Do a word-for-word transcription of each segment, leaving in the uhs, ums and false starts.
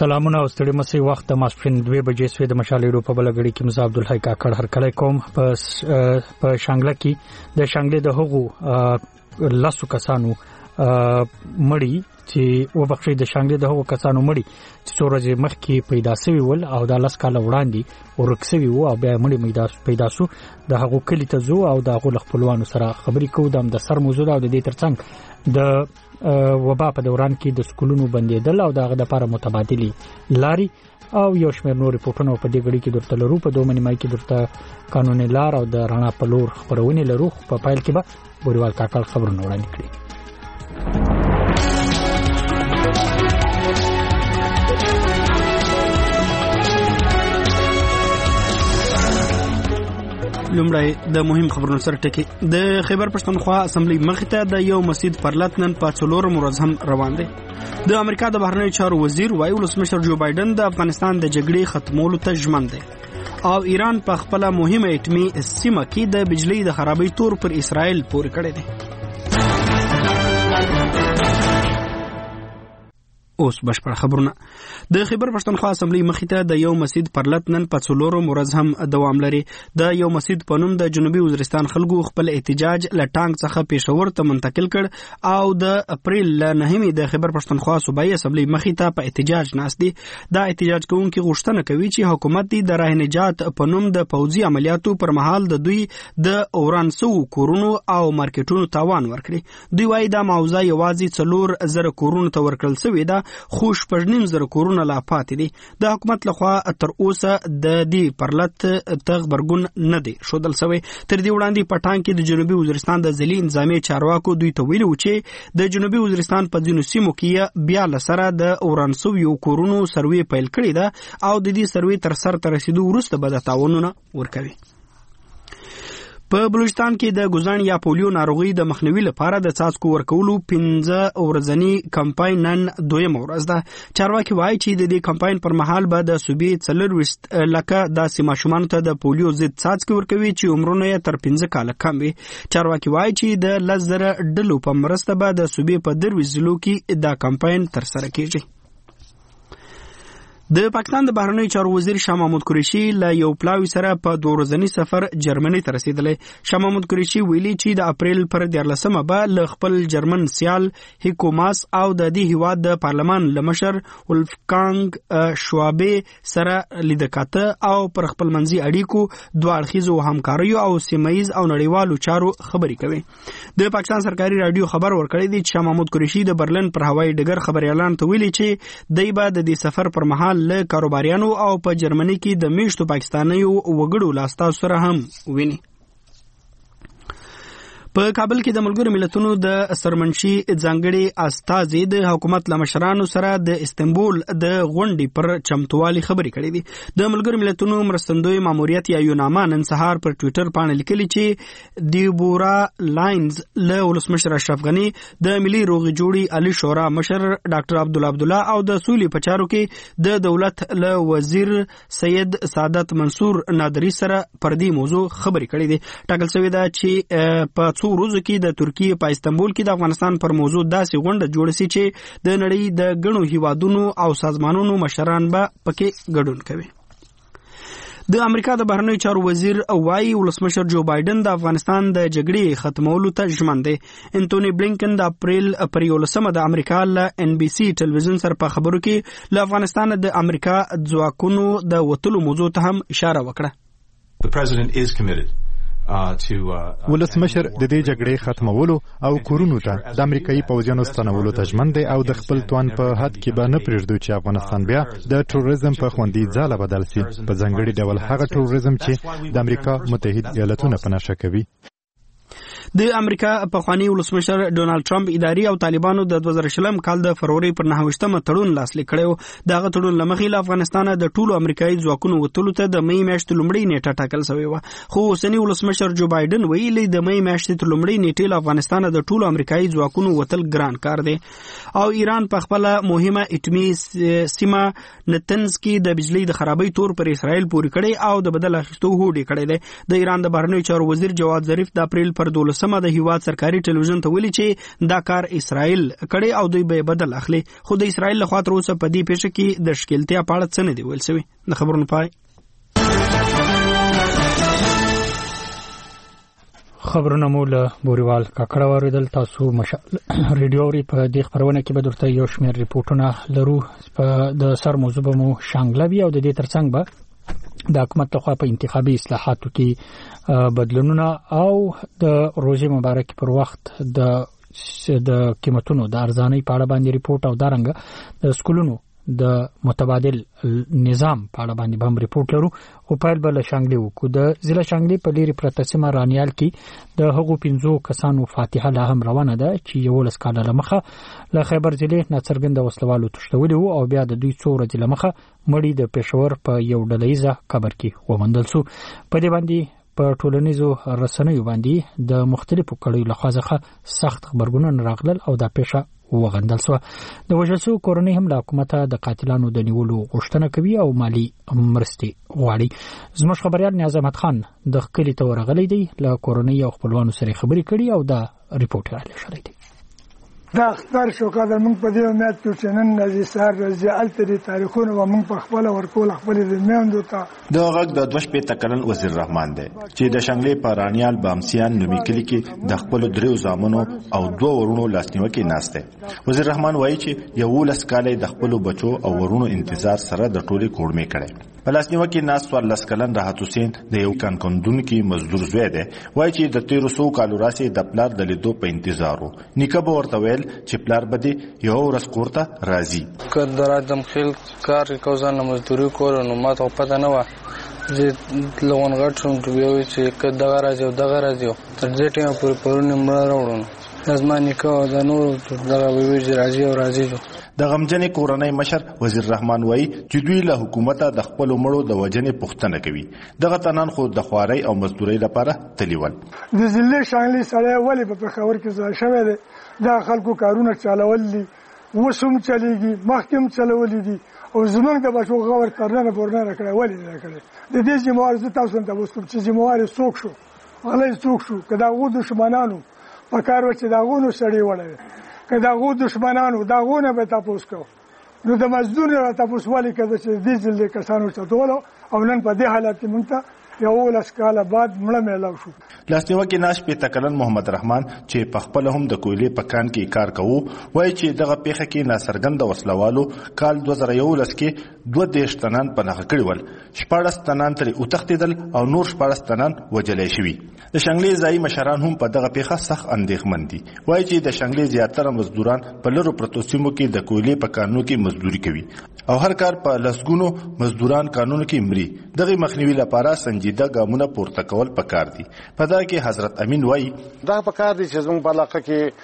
سلامونه او ستړي مسي وخت د ماسپښین دوه بجې سوې د مشال ایرو په بلګړی کې مزه عبدالحی کاکړ هر کله کوم په په شانګله کې د شانګله د هغو لاسو کسانو مړی چې وبخښي د شانګله د هغو کسانو مړی چې څورځي مخ کې پیدا شوی ول او د لاس کاله وړاندې ورکسوي وو او بیا مړی میدا پیدا شو د هغو کلی ته زو او د هغو خپلوانو سره خبرې کوو د سر موضوع او د دې ترڅنګ د وبا په دوران کې د سکولونو بندیدل او دغه د لپاره متبادلي لاري او یو شمېر نور ریپورتونه په دې غړي کې درته لرو په دوه منی مای کې درته قانوني لار او د رڼا په لور خبرونه لرو په پایل کې به بوريوال کاکل خبرونه وړاندې کړي. لومړی د مهم خبرونو سره ټکی د خیبر پښتونخوا اسمبلی مخته د یو مسجد پر لاتنن په څلور ورځ هم روان دي. د امریکا د بهرنیو چارو وزیر وایي ولسمشر جو بایدن د افغانستان د جګړې ختمولو ته ژمن دی او ایران په خپل مهمه اټومي سیمه کې د بجلی د خرابۍ تور پر اسرائیل پورې کړی دی. اوس بشپړ خبرونه. د خیبر پښتونخوا اسمبلی مخته د یو مسجد پر لاتنن په څلور ورځ هم دوام لري. د یو مسجد په نوم د جنوبي وزیرستان خلکو خپل احتجاج له ټانګ څخه پېښور ته منتقل کړ او د اپریل نهمې د خیبر پښتونخوا صوبایي اسمبلی مخته په احتجاج ناست دي. دا احتجاج کوونکي غوښتنه کوي چې حکومت د راه نجات په نوم د پوځي عملیاتو پر مهال د دوی د اورانسو کورونو او مارکیټونو تاوان ورکړي. دوی وايي دا موضوع یوازې څلور زره کورونو ته ورکړل شوې ده خو شپږنیم زره کورونه لا پاتې دي. د حکومت لخوا تر اوسه د دې پرلط ته خبرګون نه دی ښودل شوی. تر دې وړاندې په ټانګ کې د جنوبي وزیرستان د ځلي انتظامی چارواکو دوی ته ویلي و چې د جنوبي وزیرستان په ځینو سیمو کې بیا له سره د اورانسویو کورونو سروې پیل کړې ده او د دې سروې تر سر ته رسیدو وروسته به د تاوانونه ورکوي. په بلوچستان کې د ګوزان یا پولیو ناروغي د مخنیوي لپاره د څاڅکو ورکولو پنځه ورځنی کمپاین نن دویم ورځ ده. چارواکي وایي چې د دې کمپاین پر مهال به د صوبې څلورویشت لکه داسې ماشومانو ته د پولیو ضد څاڅکي ورکوي چې عمرونه یې تر پنځه کاله کم وي. چارواکي وایي چې د لس زره ډلو په مرسته به د صوبې په درویشت ضلعو کې دا کمپاین ترسره کیږي. د پاکستان د بهرنیو چارو وزیر شاه محمود قریشي له یو پلاوي سره په دوه ورځنی سفر جرمني ته رسیدلی. شاه محمود قریشي ویلي چې د اپریل پر دیارلسمه به له خپل جرمن سیال هیکو ماس او د دې هیواد د پارلمان له مشر ولفګانګ شوابه سره لیدکاته او پر خپل منځي اړیکو دوه اړخیزو همکاریو او سیمایز او نړیوالو چارو خبرې کوي. د پاکستان سرکاري رادیو خبر ورکړی دی چې شاه محمود قریشي د برلن پر هوایي ډګر خبري اعلان ته ویلي چې دای به د دې سفر پر مهال له کاروباریانو او په جرمني کې د میشتو پاکستانیو وګړو لاستا سره هم ویني. په کابل کې د ملګرو ملتونو د سرمنشي ځانګړي استازي د حکومت لمشرانو سره د استنبول د غونډې پر چمتووالي خبرې کړې دي. د ملګرو ملتونو مرستندوی ماموریت یا یوناما نن سهار پر ټوئیټر باندې لیکلي چې دیبورا لاینز له ولسمشر اشرف غني د ملي روغې جوړې علي شورا مشر ډاکټر عبدالله عبدالله او د سولې په چارو کې د دولت له وزیر سید سعادت منصور نادری سره پر دې موضوع خبرې کړې دي. ټاکل شوی ده چې په څو ورځو کې د ترکیه په استنبول کې د افغانستان پر موضوع داسې غونډه جوړه شي چې د نړۍ د ګڼو هیوادونو او سازمانونو مشران به پکې ګډون کوي. د امریکا د بهرنیو چارو وزیر وایي ولسمشر جو بایدن د افغانستان د جګړې ختمولو ته ژمن دی. انټونی بلینکن د اپریل پر یولسمه د امریکا له ان بي سي ټلویزیون سره په خبرو کې له افغانستان د امریکا ځواکونو د وتلو موضوع ته هم اشاره وکړه. The president is committed ولسمشر د دې جګړې ختمولو او کورونو ته د امریکایي پوځیانو ستنولو ته ژمن دی او د خپل توان په حد کې به نه پرېږدو چې افغانستان بیا د تروریزم په خوندي ځاله بدل شي، په ځانګړي ډول هغه تروریزم چې د امریکا متحد ایالتونه په نښه کوي. د امریکا پخوانی ولسمشر ډونالد ټرمپ اداري او طالبانو د دوه زره شلم کال د فروری پر نهویشتمه تړون لاسلیک کړو. دغه تړون لمخې له افغانستان د ټولو امریکایي ځواکونو وتلو ته د مې میاشتې لومړۍ نیټه ټاکل شوې و، خو اوسنی ولسمشر جو بایدن ویلي د مې میاشتې تر لومړۍ نیټې له افغانستان د ټولو امریکایي ځواکونو وتل ګران کار دی او ایران په خپل مهمه اټومي سیمه نتنز کې د بجلی د خرابۍ تور پر اسرائیل پورې کړي او د بدل اخیستو هوډ کړي دی. د ایران د بهرنیو چارو وزیر جواد ظریف د اپریل پر دولسمه سمه د هیواد سرکاري ټلویزیون ته ویلي چې دا کار اسرائیل کړي او دوی به بدل اخلي، خو د اسرائیل لخوا تر اوسه په دې پیښه کې د ښکیلتیا په اړه څه نه دی ویل شوی. د خبرونو پای. خبرونه مو له بوريوال کاکړه واردل. تاسو مشال ریډیو ری په دې خبرونه کې به درته یو شمېر ریپورتونه لرو. په د سر موضوع به مو شانګلوي او د دې ترڅنګ به د حکومت لخوا په انتخابي اصلاحاتو کې بدلونونه او د روزي مبارک پر وخت د د قیمتونو د ارزانۍ په اړه باندې ریپورت او دارنګ د سکولونو د متبادل نظام په اړه باندې هم ریپورت لرو. او په بل شانګلي وکړو د ضلع شانګلي په لري پرتسمه رانیال کې د هغو پنځو کسانو فاتحه لا هم روانه ده چې یو لس کاله لمخه له خیبر ضلع ناڅرګند وسلوالو تښتولي وو او بیا د دوی څو ورځې لمخه مړی د پېښور په یو ډلهیزه قبر کې ومندل شو. په دې باندې په ټولنیزو رسنیو باندې د مختلفو کړیو لخوا څخه سخت خبرګونونه راغلل او دا پیښه وغندل شو. د وژل شوو کورنۍ هم له حکومت د قاتلانو د نیولو غوښتنه کوي او مالی مرستې غواړي. زموږ خبريال نیاز احمد خان د خپل ته ورغلی دی، له کورنۍ او خپلوانو سره خبرې کړي او دا ریپورت را لېږلی دی. دا اختر شو کله موږ په دې امید کې چې نن نزي سار رضی التری تاریخونه و موږ په خپل ورکول خپل د میاندو ته د غږ د دوش په تکلن وزیر رحمان دی چې د شنګلې پرانیال بامسیان نومي کلی کې د خپل دریو زامنو او دوه ورونو لاسنیوکي ناشته. وزیر رحمان وایي چې یو لس کاله د خپل بچو او ورونو انتظار سره د ټولي کوړمې کړي. په لاسنیوکي ناس ور لس کلن راحت حسین د یو کان کندون کې مزدور زوی دی، وایي چې د تیرو سو کالو راسي د پلار د لیدو په انتظارو نیکه به ورته ویل چې پلار بده یو ورځ کورته راځي. کله راځم خل کار کوزانه مزدوري کول نو ماته پته نه و چې لون غټ شوم چې یو چې کله دغه راځي او دغه راځي تر دې ټیمه پورې پرونه مړ راوړم ازمانه کو د نور دغه ویږي راځي او راځي. د غمجنې کورنۍ مشر وزیر رحمان وایي چې دوی له حکومت د خپل مړو د وجنې پوښتنه کوي. دغه تنان خو د خوارۍ او مزدورۍ لپاره تلیول. د ضلع شانګلي سره ولې په پېښور کې ځای شوی دی، دا خلکو کارونه چلول دي، وسوم چلیږي، مخکم چلول دي او زمونږ د بچو غور ترنه پورنه کړی ولې نه کړی. د دې ذمہوار زه تاسو ته وستم چې ذمہوار څوک شو، غلې څوک شو، کدا غو دشمنانو په کار و چې دا غونو سړی وړي کدا غو دشمنانو دا غونه به تاسو کو نو د مزدور را تاسو والی کده چې دې ځل کسانو چتول او نن په دې حالت کې مونږ یو لس کاله بعد مړه مېلاو شو. لاسنیوکي ناش په تکلن محمد رحمان چې په خپل هم د کویلې په کان کې کار کوو وایي چې دغه پیښه کې ناڅرګند وسلوالو کال دوه زره یولس کې دوه دیش تنان په نخ کړی ول، شپاړس تنان تر او تختیدل او نور شپاړس تنان وجلې شوی. د شنګلې ځای مشران هم په دغه پیښه سخت اندېښمن دي، وایي چې د شنګلې زیاتره مزدوران په لرو پرتو سیمو کې د کویلې په کانونو کې مزدوري کوي او هر کار په لسګونو مزدوران قانون کې مري. دغه مخنیوي لپاره سنجیده ګامونه پورته کول پکار دي. په دا کې حضرت امین وایي دا پکار دي چې زموږ په علاقه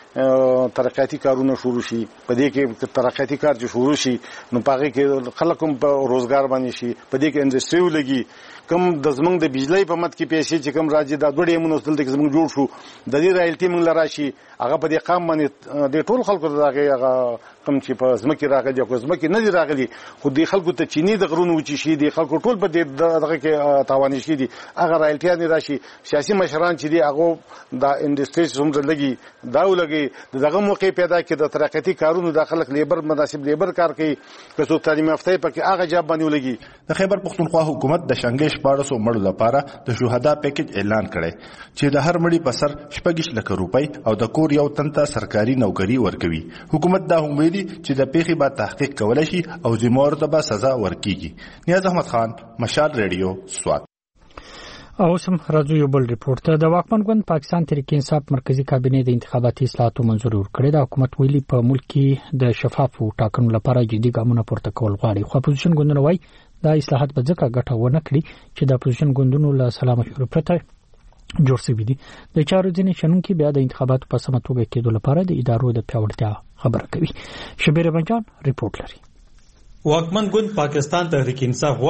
کې ترقیاتي کارونه شروع شي. په دې کې ترقیاتي کار چې شروع شي نو پاره کې خلک هم په روزګار باندې شي، په دې کې انډستری ولګي. کم د زمنګ د بجلی په مت کې پیسې چې کم راځي دا دوړې مونږ دلته کې زموږ جوړ شو د دې رایلټي مونږ لراشي هغه په دې قام باندې د ټول خلکو دغه هغه کم چې په زمکه راغلي او زمکه نه دي راغلي خو د خلکو ته چینی د غرونو وچی شي د خلکو ټول په دې دغه کې تاوان شي دي هغه رایلټي نه راشي. سیاسي مشران چې دي هغه د انډستری څومره لګي دا ولګي دغه موقع پیدا کړي د ترقیاتي کارونو د خلک لیبر مناسب لیبر کار کوي که څو تعلیم یافته پکې هغه جواب باندې ولګي. د خیبر پختونخوا حکومت د شنګلې شپاړسو مړو لپاره د شهدا پیکج اعلان کړي چې د هر مړي په سر شپږ لک روپۍ او د کور یو تن ته سرکاري نوکری ورکوي. حکومت دا امید دي چې د پیښې به تحقیق کولای شي او ذمہوار ته به سزا ورکیږي. نیاز احمد خان، مشال ریډیو، سوات. او سم راځو یو بل ریپورت ته. د واکمن ګوند پاکستان تحریک انصاف مرکزی کابینه د انتخاباتي اصلاحاتو منظور ورکړي. د حکومت ویلي په ملک کې د شفافو ټاکنو لپاره جدي ګامونه پورته کول غواړي، خو اپوزیشن ګوندونه وایي دا اصلاحات به ځکه ګټه ونه کړي چې د اپوزیشن ګوندونو له سلام مشورې پرته جوړ شوي دي. د چارو ځینې شنونکي بیا د انتخاباتو په سمه توګه کېدو لپاره د ادارو د پیاوړتیا خبره کوي. شبیر بنجان ریپورت لري. واکمن ګوند پاکستان تحریک انصاف وایي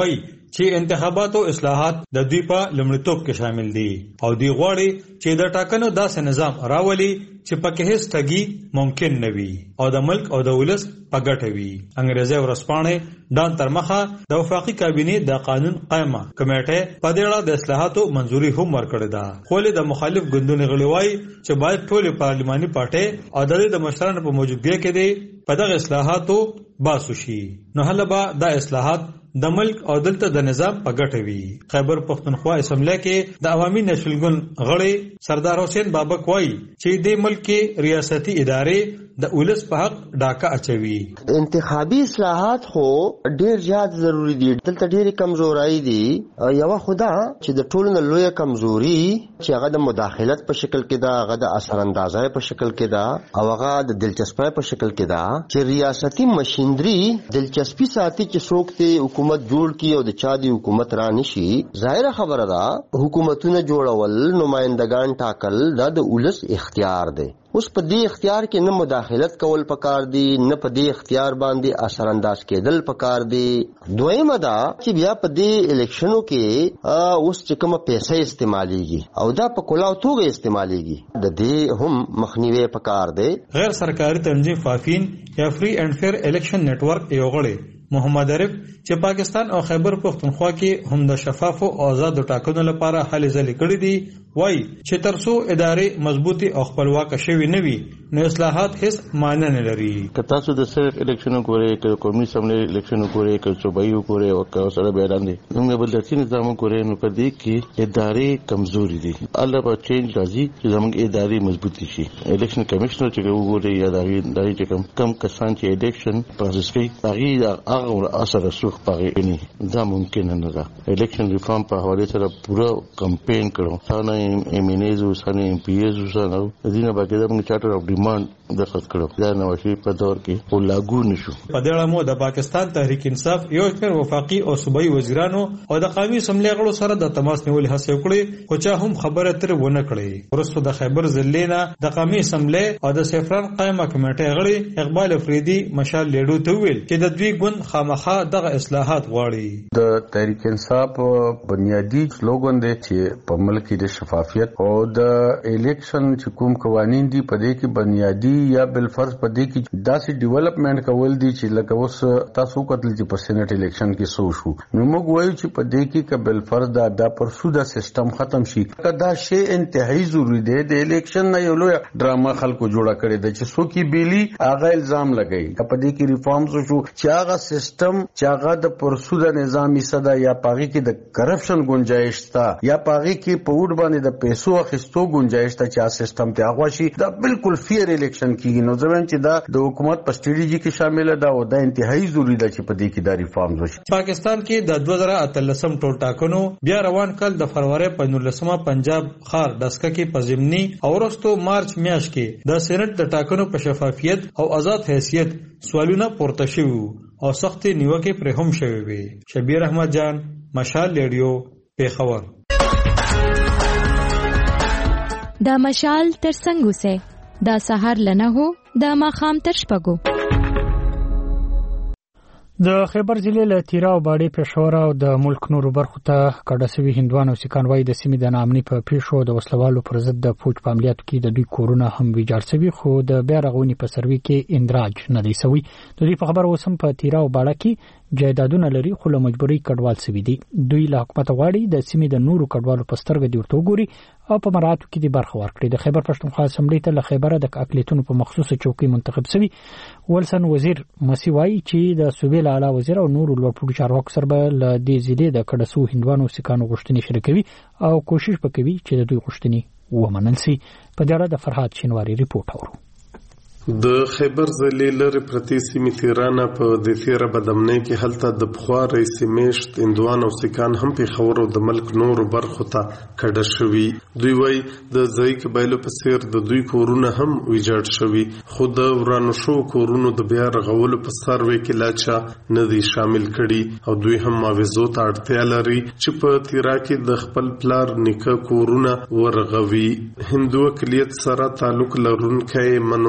چې انتخاباتو اصلاحات د دوی په لومړیتوب کې شامل دي او دوی غواړي چې د ټاکنو داسې نظام راولي چې پکې هیڅ ټګي ممکن نه وي او د ملک او د ولس په ګټه وي. انګریزي ورځپاڼې ډان تر مخه د وفاقي کابینې د قانون قائمه کمیټه په دې اړه د اصلاحاتو منځوري هم ورکړې ده، خو د مخالف ګوندونو غړي وایي چې باید ټول پارلماني پارټي او د مشرانو په موجودګۍ کې دي په دغه اصلاحاتو باسو شي، نو هله به دا اصلاحات د ملک او دلته د نظام په ګټه وي. خیبر پښتونخوا اسمبلی کې د عوامي نشل ګوند غړي سردار حسین بابک وایي چې د ملک کې ریاستي ادارې د ولس په حق ډاکه اچوي. انتخابي اصلاحات خو ډیر زیات ضروری دي، دلته ډیره کمزوري دي. یو خدا چې د ټولو لویه کمزوري چې هغه د مداخلت په شکل کې ده، هغه د اثر اندازۍ په شکل کې ده او هغه د دلچسپۍ په شکل کې ده چې ریاستي مشینری دلچسپي ساتي چې څوک ته حکومت جوړ کی او د چا دی حکومت را نشي. ظاهره خبره ده حکومتونه جوړول، نمائندگان ټاکل دا د ولس اختیار دی. اوس په دې اختیار کې نه مداخلت کول پکار دي، نه په دې اختیار باندې اثر انداز کېدل پکار دي. دویمه دا چې بیا په دې الیکشنو کې اوس چې کومه پیسې استعماليږي او دا په کلاو توګه استعماليږي، د دې هم مخنیوي پکار دی. غیر سرکاري تنظیم فافین یا فری اینڈ فیر الیکشن نیټ ورک یو غړی محمد عارف چې پاکستان او خیبر پختونخوا کې هم د شفاف او آزاد ټاکنو لپاره هلې ځلې کړې دي، وایي چې ترڅو ادارې مضبوطي او خپلواک شوي نه وي نو اصلاحات هیڅ معنی نه لري. که تاسو د صرف الیکشن وګورئ، که قومي اسمبلی الیکشن وګورئ، که صوبایي وګورئ او که سره بیان دي موږ بل داسې نظام وګورئ نو په دې کې ادارې کمزوري دي. الله به چینج راځي چې زموږ ادارې مضبوطي شي. الیکشن کمیشنر چې وګورئ یا دغه چې کم کم کسان چې الیکشن پروسس کوي هغه هغه اثر رسوخ پاره نه دا ممکن نه ده. الیکشن ریفارم په حواله سره پورا کمپین کړو، ثانه ایم ان ایز او ثانه ایم پی ایز او ثانه د دینه باقاعده موږ چارټر اف ډیماند دخل کړو، دا نو شي په دور کې او لاګو نشو. په دې اړه مو د پاکستان تحریک انصاف یو شمېر وفاقي او صوبایي وزیرانو او د قومي اسمبلی غړو سره د تماس نیولې هڅه وکړې، خو چا هم خبره تر ونه کړې. ورسره د خیبر ضلع د قومي اسمبلی او د سفران قائمه کمیټه غړي اقبال افریدي مشال لیډو ته ویل چې د دوی ګوند خامخا دغه اصلاحات غواړي. د تحریک انصاف بنیادی سلوګن دی چې په ملک کې د شفافیت او د الیکشن چې کوم قوانين دي په دې کې بنیادی یا بل فرض په دې کې داسې ډیولپمنٹ کول دي چې لکه اوس تاسو کتل چې په سېنات الیکشن کې سو شو، نو موږ وایو چې په دې کې ک بل فرض دا د پرسودا سیستم ختم شي. کدا شی انتهایی ضروری دی. د الیکشن نه یو لوی ډراما خلکو جوړه کړی دی چې څوک یې بیلی هغه الزام لګی. په دې کې ریفارمز شو چې هغه سیستم چې هغه د پرسودا نظامی صدا یا پاغي کې د کرپشن گنجائش تا یا پاغي کې په وډ باندې د پیسو اخیستو گنجائش تا چې سیستم ته هغه شي دا بالکل فیر الیکشن کیږي. نو ځوان چې دا د حکومت په سټریټجی کې شامل ده او دا انتهایی ضروری ده چې په دې کې دا ریفارمز وشي. پاکستان کې د دوه زره اتلسم ټول ټاکنو بیا روان کال د فروری په نولسمه پنجاب خار دسکه کې په ضمني او وروسته مارچ میاشت کې د سېنات د ټاکنو په شفافیت او آزاد حیثیت سوالونه پورته شوي او سخت نیوکه پر هم شوي وي. شبیر احمد جان، مشال ریډیو، پیښور. دا مشال تر څنګه وسه دا سحر لنه هو دا ماخام تر شپګو. د خیبر ضلع له تیرا او باډي پېښور او د ملک نورو برخو ته کډه سوي هندوان او سکان وای د سیمې د نامني په پیښو د وسلوالو پر ضد د فوج په عملیاتو کې د دوی کورونه هم ویجاړ سوي، خو د بیا رغونې په سروي کې اندراج نه دی سوي. د دوی په خبر اوسم په تیرا او باډه کې جایدادونه لري خو له مجبوري کډوال سوي دي. دوی له حکومت غواړي د سیمې د نورو کډوالو په سترګه دی ورته وګوري او په مراتو کې دی برخه ورکړي. د خیبر پښتونخوا اسمبلی ته له خیبره د اقلیتونو په مخصوصه چوکۍ منتخب سوي. ولسن وزیر مسی وای چې د صوبې له اعلی وزیر او نورو لوړپوړو چارواکو سره به له دې ضلع د کډسو هندوانو سکانو غوښتنې شریکوي او کوشش وکوي چې د دوی غوښتنې ومنل شي. په دې اړه د فرحات شینواری ریپورت اورو. د خیبر ضلع لري پرتی سیمې تیرانه په د تیره بدمنۍ کې هلته د بخوا رئیس میشت اندوان او سکان هم په خبرو د ملک نور برخو ته کډه شوي. دوی وای د ځای قبایلو په سیر د دوی کورونه هم ویجاړ شوي، خو د ورانو شو کورونو د بیا رغولو په سروې کې لاچا نه دي شامل کړي او دوی هم معاوضو ته اړتیا لري چې په تیرا کې د خپل پلار نیکه کورونه ورغوي. هندو اقلیت سره تعلق لرونکي منوج کمار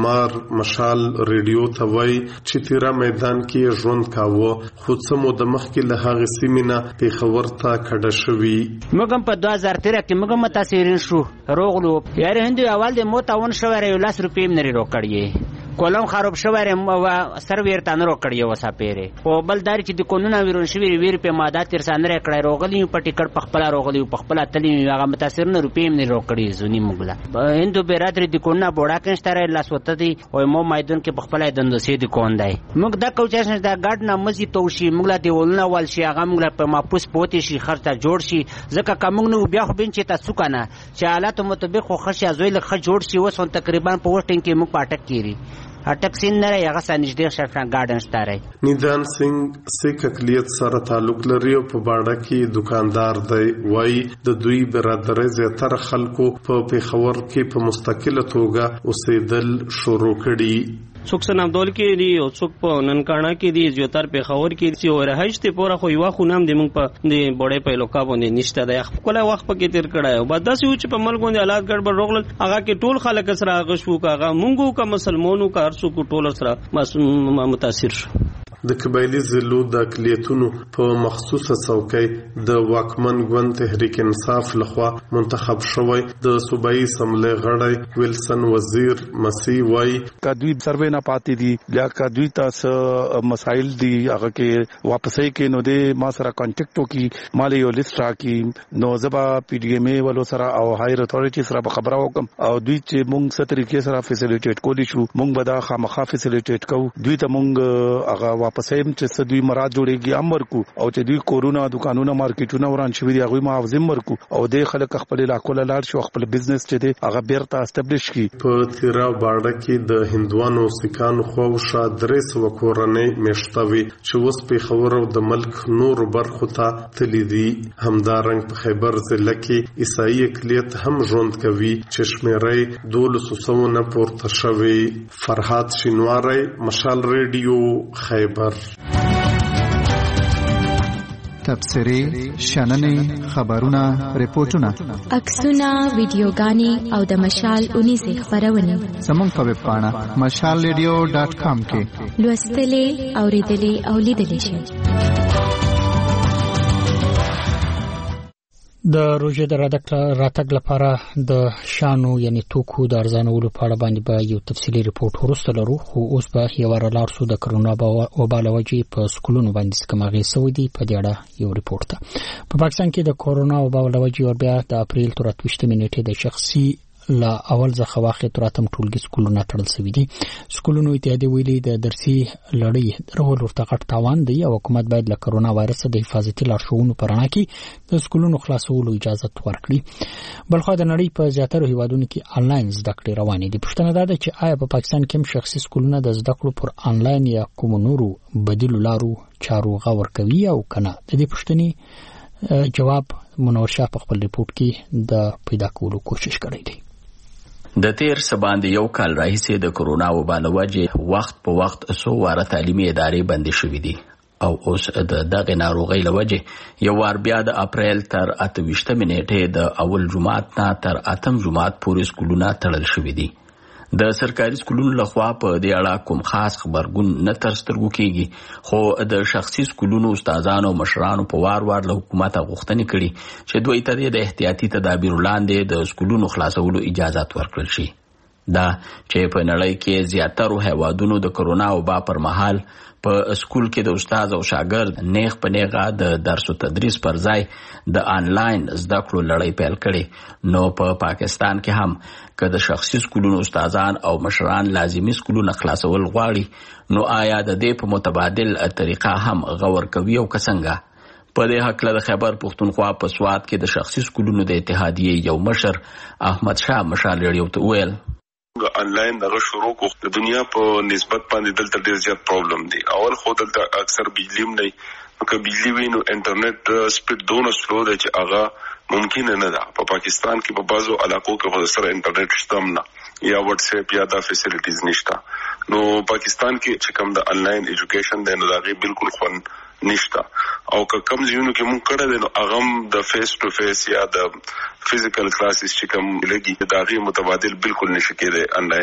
شمار مشال ریډیو ته وای چې تیرا میدان کې ژوند کاوه خو څه مو د مخ کې له هغه سیمینه پیښور ته کډه شوی. موږ په دوه هزار تیرا کې موږ متاثرین شو روغلو یاره هندو اول د موتاون شو ور یو لاس روپیم نری روکړی کولم خراب شو ور سرور تان روکړی وسا پیره او بلدار چې د قانون ویرون شوی ویر په ماده تر سندره کړی روغلی په ټیکټ په خپل روغلی په خپل تلی هغه متاثرین روپیم نری روکړی زونی موږ هندو برادری د کونه بوډا کنشتره لاس وته دی او مو میدان کې په خپل دندسي د کون دی موږ د کوچاش نه د ګډ نه مزي توشي موږ لا دی ولنه ول شي هغه موږ په ماپوس پوتې شي خرڅه جوړ شي ځکه کوم نو بیا خو بین چې تاسو کنه چې حالات مطابق خو خرڅه زوی له خ جوړ شي وسون تقریبا په وټینګ کې موږ پټک کیری اټک سین نه هغه سنجدي شفران ګارډن ستاره نیدان سنگ سیک اقلیت سره تعلق لري او په باډه کې دکاندار دی وای د دوی برادرۍ زیاتره خلکو په پیښور کې په مستقله توګه اوسېدل شروع کړي. څوک سنام دول کې دی او څوک په ننکانا کې دی زیاتر په خبر کې چې اور هجت پورا خو یو خو نام دی موږ په دې بډې په لوکا باندې نشته دی خپل وخت په کې تیر کړای او بعد داسې چې په ملک باندې حالات ګډوډ روغل هغه کې ټول خلک سره غشو کاغه مونږو کا مسلمانانو کا ارسو کو ټول سره متاثر شو. د قبایلی ضلعو د اقلیتونو په مخصوصه څوکۍ د واکمن ګوند تحریک انصاف لخوا منتخب شوی د صوبایي اسمبلی غړی ویلسن وزیر مسیح وای کدوی سروې نه پاتې دي یا کدوی تاسو مسائل دي هغه کې واپسې کې نو د ما سره کانټیکټ وکي مالي یو لیست راکي نو زبا پی ډی ایم ای ولو سره او هایر اتھارټی سره خبره وکم او دوی چې مونږ ست طریقې سره فیسیلیټیټ کولی شو مونږ به دا خامخا فیسیلیټیټ کوو دوی ته مونږ هغه واپس هم چې دوی مراد جوړيږي امر کو او چې دوی کورونا دکانونه مارکیټونه وران شوی دی هغه معاوضه مرکو او د خلک خپل علاقو لاړ شو خپل بزنس چې دی هغه بیرته استابلیش کی. په تیرا باډه کې د هندوانو سکانو خو شادرس وکورنې مشتوي چې وس په خبر او د ملک نور برخو ته تلیدي همدارنګ په خیبر ضلع کې عیسائی اقلیت هم ژوند کوي چې شمیرې دولس سو نه پورته شوی. فرحات شینواری مشال ریډیو خیبر. تبصرې شننې خبرونه ریپورتونه عکسونه ویډیوګانې او د مشال اونیزه خبرونه زموږ په ویب پاڼه مشال ریډیو ډاټ کام کې لوستلې اوریدلې او لیدلې شئ. د روژې د راتګ لپاره د شانو یعنی توکو د ارزانولو په اړه باندې به یو تفصیلي ریپورت ورسته لرو خو اوس به یو ورلار سو د کرونا وبا لوجې په سکولونو باندې کومه سوي دي په دې اړه یو ریپورت په پاکستان کې د کرونا وبا لوجې ور بیا د اپریل تر اتوشتمې نیټې د شخصي لا اول ځخه واخې تر اتم ټولګي سکولونه تړل شوی دي. سکولونو اتحادیه ویلي د درسي لړۍ درول ورته غټ تاوان دی او حکومت باید له کرونا وایرس د حفاظتي لارښوونو پر اړه کې د سکولونو خلاصولو اجازه ورکړي. بلخو د نړۍ په زیاتره هیوادونو کې انلاین زده کړې روانې دي. پوښتنه دا ده چې آیا په پاکستان کې هم شخصي سکولونه د زده کړو پر انلاین یا کوم نورو بدیلو لارو چارو غوړ کوي او کنه؟ د دې پوښتنې جواب منور شاه په خپل ریپورت کې د پیدا کولو کوشش کړی دی. د تیر سباندې یو کال راهیسې د کرونا وبا له وجې وخت په وخت څو واره تعلیمي ادارې بندې شوې دي او اوس د دغه ناروغۍ له وجې یو وار بیا د اپریل تر اتوشتمې نیټې د اول جمعات نه تر اتم جمعات پورې سکولونه تړل شوي دي. د سرکاري سکولونو لخوا په دې اړه کوم خاص خبرګون نه تر سترګو کېږي خو د شخصي سکولونو استادانو مشرانو په وار وار له حکومت غوښتنې کړي چې دوی ته د احتیاطي تدابیر لاندې د سکولونو خلاصولو اجازه ورکړل شي. دا چې په نړۍ کې زیاتره هیوادونو د کرونا وبا پر مهال په سکول کې د استاد او شاګرد نیغ په نیغه د درس او تدریس پر ځای د انلاین زده کړو لړۍ پیل کړي نو په پا پاکستان کې هم که د شخصي سکولونو استادان او مشران لازمي سکولونه خلاصول غواړي نو آیا د دې په متبادل طریقه هم غور کوي او څنګه؟ په دې حق له خیبر پښتونخوا په سواد کې د شخصي سکولونو د اتحادیې یو مشر احمد شاه مشال ریډیو ته ویل آنلاین دغه شروع کو د دنیا په نسبت باندې دلته ډیر زیات پرابلم دی. اول خو دلته اکثر بجلی نه نو که بجلی وي نو انټرنیټ سپیډ دونه سلو دی چې هغه ممکن نه ده. په پاکستان کې په بعضو علاقو کې خو سره انټرنیټ شته نه یا واتس اپ یا دا فیسیلیټیز نشته. نو پاکستان کې چې کوم د انلاین ایجوکیشن دی نو دا غي بالکل خو نشته او که کم ځینو کې مونږ کړه دی نو هغه د فیس ټو فیس یا د فزیکل کلاسز چې کوم لګي دا غي متبادل بالکل نشي کېدای انلاین.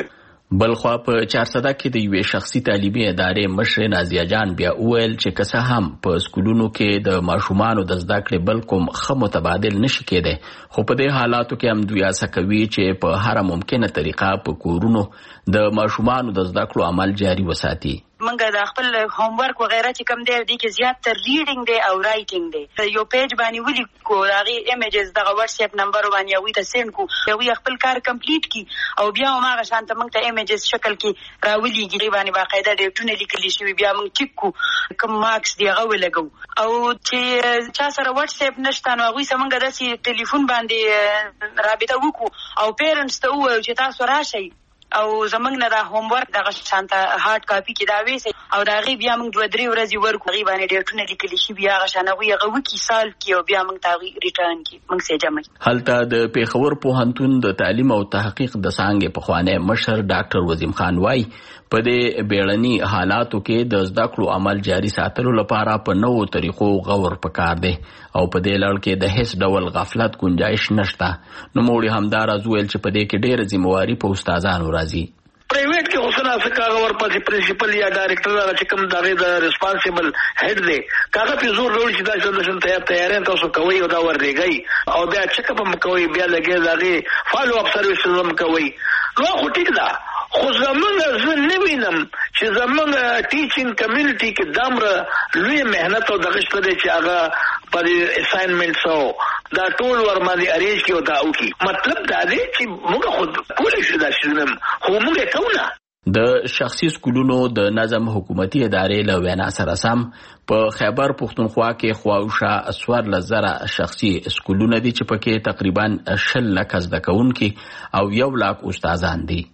بلخوا په چارسده کې د یوې شخصي تعلیمي ادارې مشر نازیه جان بیا وویل چې که څه هم په سکولونو کې د ماشومانو د زده کړې بل کوم ښه متبادل نشي کېدی، خو په دې حالاتو کې هم دوی هڅه کوي چې په هره ممکنه طریقه په کورونو د ماشومانو د زده کړو عمل جاري وساتي. منګه د خپل هوم ورک وغیرہ چې کم دی د کې زیات تر ریډینګ دی او رائټینګ دی. یو پیج باندې ولیکو هغه ایمیجز دغه واتس اپ نمبر باندې وي ته سند کو یو خپل کار کمپلیټ کی او بیا هغه شانت موږ ته ایمیجز شکل کې راولېږي باندې باقاعده ډیټونه لیکل شي بیا موږ چیک کو کوم مارکس دی هغه ولګو او چې چا سره واتس اپ نشته نو هغه څنګه د ټلیفون باندې رابطه وکړو او پیرنټس ته وایو چې تاسو راشئ او زمنګ نه دا هوم ورک دغه شانت هارد کاپی کې دا وېسي او دا غي بیا موږ دوه درې ورځې ورکو غي باندې ډیټونه لیکل شي بیا هغه شانه وي هغه وکی سال کې او بیا موږ تاغي ریټرن کې موږ سي جمع. هلته د پیښور پوهنتون د تعلیم او تحقیق د څانګې په خوانه مشر ډاکټر وزیم خان وای په دې بیړني حالاتو کې د زده کړو عمل جاري ساتلو لپاره په نوو طریقو غور پکار دی او په دې لړ کې د هیڅ ډول غفلت گنجائش نشته. نو موږ همدار ازویل چې په دې کې ډېر ذمہواری په استادانو راځي. پرایویټ کې اوسنه څه کاغه ورپسې پرنسپل یا ډایرکټر را چې کوم دغه د ریسپانسیبل هډ دی کاغه په زور ډول چې دا سولوشن تیار تیارین تاسو کوي او دا ورېږي او بیا چک اپ هم کوي بیا لګي دغه فالو اپ سرویس هم کوي. نو خو ټیک ده خو زمونږ زه نه وینم چې زمونږ ټیچینګ کمیونټي کې دامره لوی مهنت او دغه شته چې هغه پر اساینمنټ سو دا ټول ور باندې اریج کې وتا او کی مطلب دا دی چې موږ خود کولای شو دا شنم خو موږ کوله. د شخصي سکولونو د نظم حکومتي ادارې له وینا سره سم په خیبر پښتونخوا کې خواوشا سوار لزره شخصي سکولونه دي چې پکې تقریبا شل لک زده کوونکي او یو لاک استادان دي.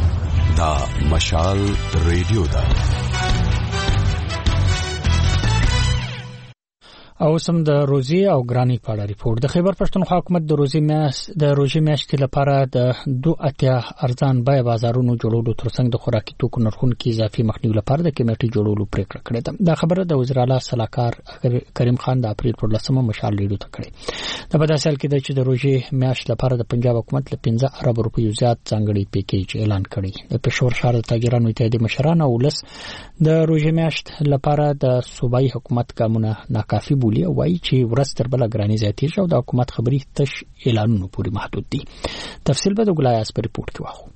دا مشال ریډیو دا او سم د روزي او ګرانی په اړه ریپورت. د خیبر پښتونخوا حکومت د روزي میاش د روزي میاشتې لپاره د دوه اتیا ارزان بیه بازارونو جوړولو ترڅنګ د خوراکي توکو نرخونو کې اضافي مخنیوي لپاره د کمیټې جوړولو پریکړه کړې ده. دا خبره د وزیر اعلی صلاحکار کریم خان د اپریل پر لسمه مشال ریډیو ته کړې. د بداسل کې د چې د روزي میاشت لپاره د پنجاب حکومت له پنځه ارب روپیو زیات ځانګړي پیکیج اعلان کړی. د پېښور ښار د تاجرانو اتحادیې مشران او ولس د روزي میاشت لپاره د صوبایي حکومت ګامونه ناکافي بولي او وايي چې ورځ تر بله ګراني زیاتېږي او د حکومت خبري تش اعلانونو پورې محدود دي. تفصیل به د ګلایاس په ریپورت کې واخلو.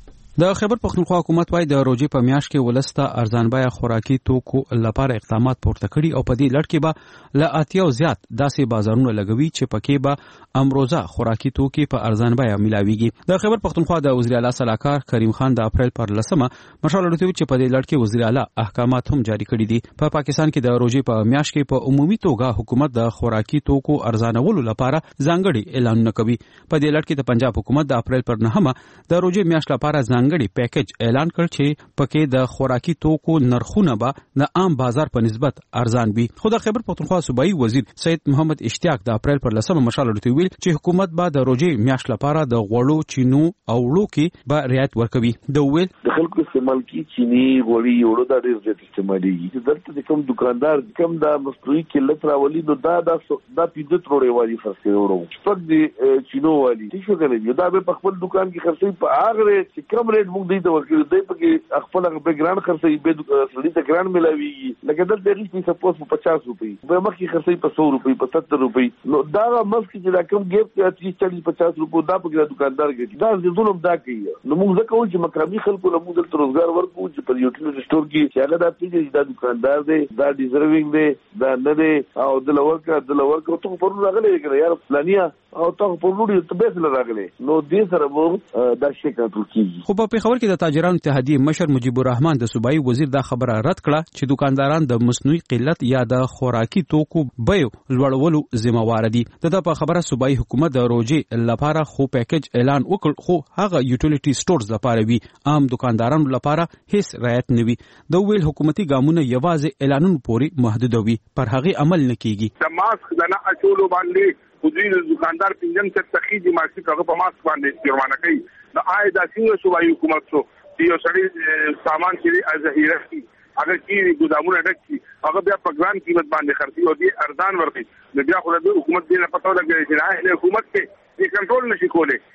د خیبر پښتونخوا حکومت وايي د روزي په میاشت کې ولسته ارزان بیه خوراکي توکو لپاره اقدامات پورته کړي او په دې لړ کې به له اتیاو زیات داسې بازارونه لګوي چې پکې به امروزه خوراکي توکي په ارزان بیه ملاويږي. د خیبر پښتونخوا د وزیر اعلی صلاحکار کریم خان د اپریل پر لسمه مشال ورته چې په دې لړ کې وزیر اعلی احکامات هم جاری کړي دي. په پا پاکستان کې د روزي په میاشت کې په عمومي توګه حکومت د خوراکي توکو ارزانولو لپاره ځانګړي اعلانونه کوي. په دې لړ کې د پنجاب حکومت د اپریل پر نهمه د روزي میاشت لپاره ځانګړي پیکیج اعلان کړ چې پکې د خوراکي توکو نرخونه به د عام بازار په نسبت ارزان وي. خو د خیبر پښتونخوا صوبایي وزیر سید محمد اشتیاق د اپریل پر لسمه مشال ورته ویل چې حکومت به د روزي میاشت لپاره د غوړو چینو او وړو کې به رعایت ورکوي. د ویل د خلکو استعمال کی چینی غوړي وړو د ډېر زیات استعمالي چې دلته کوم دکاندار کوم د مصنوعي قلت راولي نو دا د دا پیډه تروړې والی فرصت وروړو سپک دي چینو والی چې څنګه کوي دا به په خپل دکان کې خرڅي په هغه چې کم ریټ موږ دی ته ورکړي دی په خپل هغه ګران خرڅي به سړي ته ګران ملاويږي لکه دلته ریښتې سپوز په پچاس روپۍ به مخکې خرڅي په سو روپۍ په ستر روپۍ نو دا مخکې چې دا کم ګیپ چې چالیس پچاس روپۍ دا په دکاندار کې دا ځینو دا کوي نو موږ ځکه چې مقامي خلکو له موږ ته روزګار ورکو چې په یوټیلیټي سٹور کې چې هغه دا پیږي دا دکاندار دی دا ډیزرvinګ دی دا نه دی او د لورکا د لورکا ته په راغلي کړه یار پلانیا او ته په وړو ته به سره راغلي نو دې سره مو دا شي کنټرول کیږي. خو په پیښور کې د تاجرانو اتحادیې مشر مجیب الرحمن د صوبایي وزیر دا خبره رد کړه چې دکانداران د مصنوعي قلت یا د خوراکي توکو بیو لوړولو ذمہوار دي. د په خبره صوبایي حکومت د روزي لپاره خو پیکیج اعلان وکړ خو هغه یوټیلیټي سٹورز لپاره وی عام دکاندارانو لپاره هیڅ رعایت نه وي. د ویل حکومتي ګامونه یوازې اعلانونو پورې محدود وي پر هغه عمل نه کیږي. د ماسک د نه اچولو باندې خودي دکاندار پنځم څخه تخیدي ماسک هغه په ماسک باندې جرمانه کوي. د آی د سیمه صوبایي حکومت سو یو سړي سامان چې ظاهره کی اگر کی ګدامونه ډک کی هغه بیا په ګران قیمت باندې خرڅي او دي ارزان ورکړي نو بیا خو د حکومت دې نه پتو لګي چې نه حکومت کې دې کنټرول نشي کولای. پکار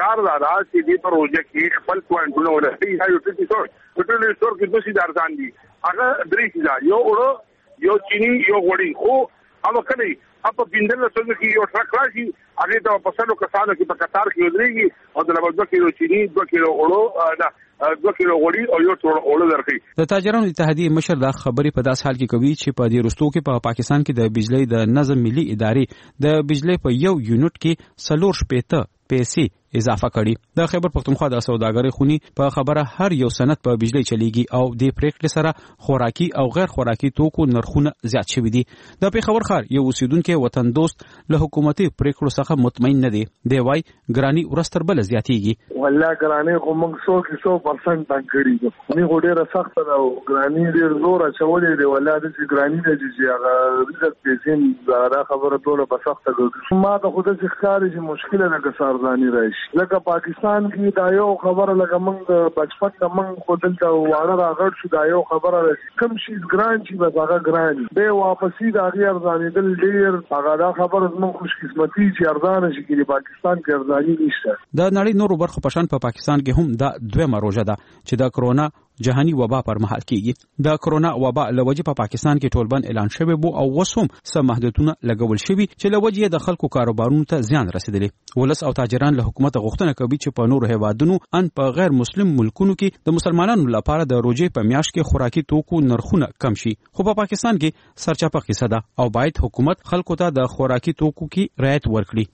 پکار دا دا چې دې پروژه کې خپل پوینټونه ولري. یا یو څه څو ټول ستور کې دوه سي ارزان دي هغه درې چې یو وړو یو چینی یو غوړي خو هغه کله اپ بندل څنګه کې یو ټرک راشي هغه ته په سلو کسانو کې په قطار کې ودرېږي او د لږ دوه کیلو چینی دوه کیلو وړو دا دوه کیلو غوړي او یو ټول وړو درکې. د تاجرانو اتحادیې مشر دا خبرې په داس حال کې کوي چې په دې رستو کې په پاکستان کې د بجلی د نظم ملي ادارې د بجلی په یو یونټ کې سلور شپېته پیسې اضافه کړي. د خیبر پختونخوا د سوداګرۍ خونی په خبره هر یو سند په بجلی چلیږي او د پریکړې سره خوراکي او غیر خوراکي توکو نرخونه زیات شوي دي. د پیښور ښار یو اوسیدونکو وطن دوست له حکومتي پریکړو څخه مطمئن نه دی. دی وايي ګرانی ورستر بل زیاتېږي. والله ګرانی خو موږ څو کې څو پرسنټ باندې کړی دي. موږ ډېر سخت ده او ګرانی ډېر زور اچولې دی. والله د ګرانی د چې هغه رزق پیسې دا خبره ټوله په سخت ده. ما ته خو د ښکاري چې مشکله ده که سارځاني راشي. لکه پاکستان کې دا یو خبره لکه موږ بچپن ته موږ خو دلته واړه راغړ شو دا یو خبره راځي کم شي ګران شي بس هغه ګران به واپسی دا غي ارزاني دل ډیر هغه دا خبره موږ خوش قسمتي چې ارزانه شي کې پاکستان کې ارزاني نشته. د نړۍ نورو برخو په شان په پاکستان کې هم دا دویمه روزه ده چې د کرونا جهاني وبا پر مهال کېږي. د کرونا وبا لوجه په پاکستان کې ټولبند اعلان شوی بو او وسوم سم محدودونه لګول شوی چې لوجه د خلکو کاروبارونو ته زیان رسیدلی. ولس او تاجران له حکومت غوښتنه کوي چې په نورو هیوادونو ان په غیر مسلم ملکونو کې د مسلمانانو لپاره د روزي په میاشت کې خوراکي توکو نرخونه کم شي. خو په پاکستان کې سرچپه قصه ده او باید حکومت خلکو ته د خوراکي توکو کې رعایت ورکړي.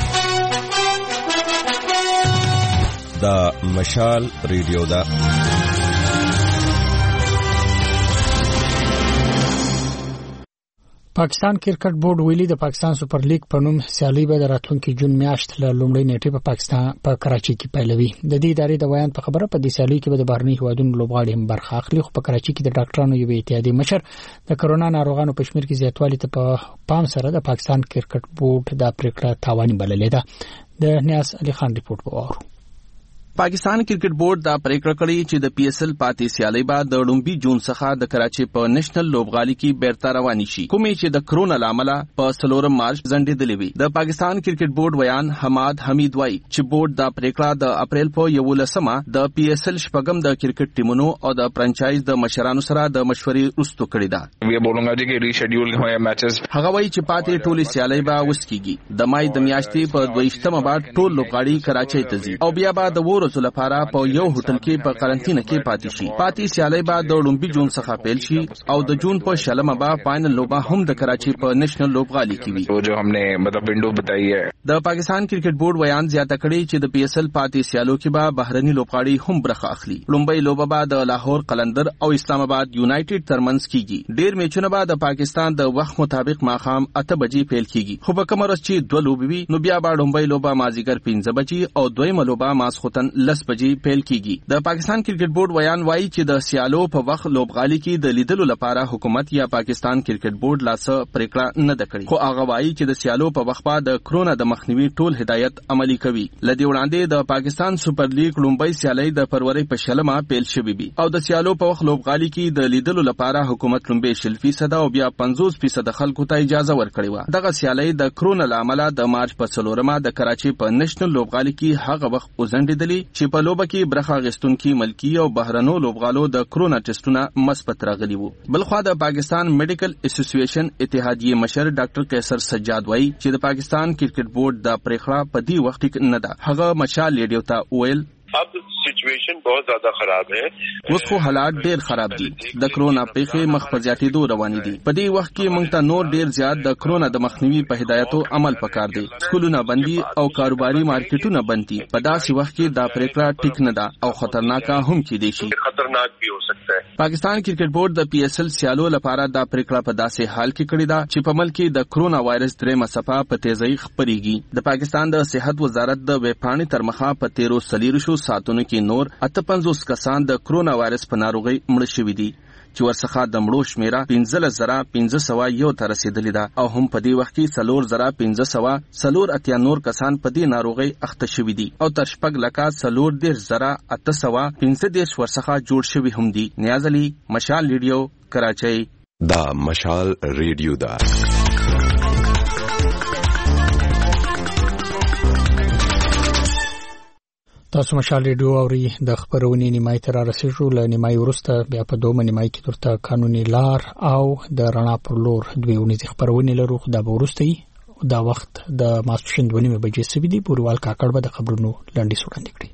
دا مشال ریډیو دا پاکستان کرکټ بورډ ویلي د پاکستان سپر لیګ په نوم سیالي به د راتلونکي جون میاشت له لومړۍ نیټې په پاکستان په کراچي کې پیلوي. د دې ادارې د بیان په خبره په دې سیالي کې به د بهرني هیوادونو لوبغاړي هم برخه اخلي. خو په کراچي کې د ډاکټرانو یو اتحادیې مشر د کرونا ناروغانو په شمیر کې زیاتوالی ته په پام سره د پاکستان کرکټ بورډ د پریکړه تاواني بللې ده. د نیاز علي خان ریپورت ووارو. پاکستان کرکټ بورډ دا پریکړه کړې چې د پی ایس ایل پاتې سیالي به د لومبي جون څخه د کراچي په نېشنل لوبغالي کې بیرته رواني شي کومې چې د کرونا لامل په سلورم مارچ ځنډېدلې وي. د پاکستان کرکټ بورډ ویان حماد حمید وایي چې بورډ دا پریکړه د اپریل په یولسمه د پی ایس ایل شپږم د کرکټ ټیمونو او د فرانچایز د مشرانو سره د مشورې وروسته کړې ده. وی بولونګا چې کې ریشډیول هویا میچز هغه وایي چې پاتې ټولې سیالي به وسکیږي. د مای د میاشتې په دویشتمه بعد ټول لوبغاړي کراچي ته ځي او بیا به د ورځو لپاره په یو هوټل کې په قرنطینه کې پاتې شي. پاتې سیالي به د لومبي جون څخه پیل شي او د جون په شلمه به فائنل لوبه هم د کراچي په نېشنل لوبغالي کې وي. جو همने मतलब विंडो बताई है. د پاکستان کرکټ بورډ ویان زیاته کړی چې د پی ایس ایل پاتې سیالو کې به بهرني لوبغاړي هم برخه اخلي. لومبي لوبه به د لاهور قلندر او اسلام آباد یونایټډ ترمنځ کیږي. ډیر میچونه به د پاکستان د وخت مطابق ماخام اته بجې پیل کیږي. خو په کوم ورځ چې دوه لوبې وي نو بیا به لومبي لوبه مازیګر پنځه بجې او دویمه لوبه ماسخوتن لس بجې پیل کیږي. د پاکستان کرکټ بورډ ویان وایي چې د سیالو په وخت لوبغالي کې د لیدلو لپاره حکومت یا پاکستان کرکټ بورډ لاسه پریکړه نه ده کړې. خو هغه وایي چې د سیالو په وخت په د کرونا د مخنیوي ټول هدایت عملی کوي. لدی وړاندې د پاکستان سپر لیګ لومبي سیالي د فروری په شلمه پیل شوې وي او د سیالو په وخت لوبغالي کې د لیدلو لپاره حکومت لومبي شل فیصد او بیا پنځوس فیصد خلکو ته اجازه ورکړې و. دغه سیالي د کرونا لامل د مارچ په څلورمه د کراچي په نېشنل لوبغالي کې هغه وخت وزندېدلې چې په لوبه کې برخه اخیستونکي ملکی او بهرنو لوبغالو د کرونا ټیسټونه مثبت راغلي وو. بلخوا د پاکستان میډیکل اسوسییشن اتحادیې مشر ډاکټر قیصر سجاد وایي چې د پاکستان کرکټ بورډ د پریکړه په دې وخت کې نه ده. هغه مشال ریډیو ته ویل अब सिचुएशन बहुत ज्यादा खराब है. اوس خو حالات ډیر خراب دي. د کرونا پیښې مخ په زیاتېدو روانې دي. په دې وخت کې موږ ته نور ډیر زیات د کرونا د مخنیوي په هدایتو عمل پکار دي. سکولونه بندي او کاروباري مارکیټونه بند دي. په داسې وخت کې دا پریکړه ټیک نه ده او خطرناک هم کېدای شي. خطرناک بھی ہو سکتا ہے. پاکستان کرکټ بورډ د پی ایس ایل سیالو لپاره دا پریکړه په داسې حال کې کړې ده چې په ملک کې د کرونا وایرس درېمه څپه په تیزۍ خپرېږي. د پاکستان د صحت وزارت د ویبپاڼې تر مخه په تیرو څلېرویشتو ساعتونو کې نور اته پنځوس کسان د کرونا وایرس په ناروغۍ مړه شوي دي چې ورڅخه د مړو شمیره پنځلس زره پنځه سوه یو ته رسېدلې ده او هم په دې وخت کې څلور زره پنځه سوه څلور اتیا نور کسان په دې ناروغۍ اخته شوي دي او تر شپږ لکه څلور دېرش زره اته سوه پنځه دېرش ورڅخه جوړ شوي هم دي. نیاز علي، مشال ریډیو، کراچۍ. دا مشال ریډیو دا تاسو مشال ریډیو اوري د خبرونې نیمای تر رسیدو ل نیمای ورسته بیا په دوه نیمای کې ترته قانوني لار او د رڼا پر لور دوی ونې خبرونه لرو د ورستي دا وخت د ماسپښین دوه نیمه بجې سوي دي پوروال کاکړ به د خبرونو لاندې سوړاندې کړي.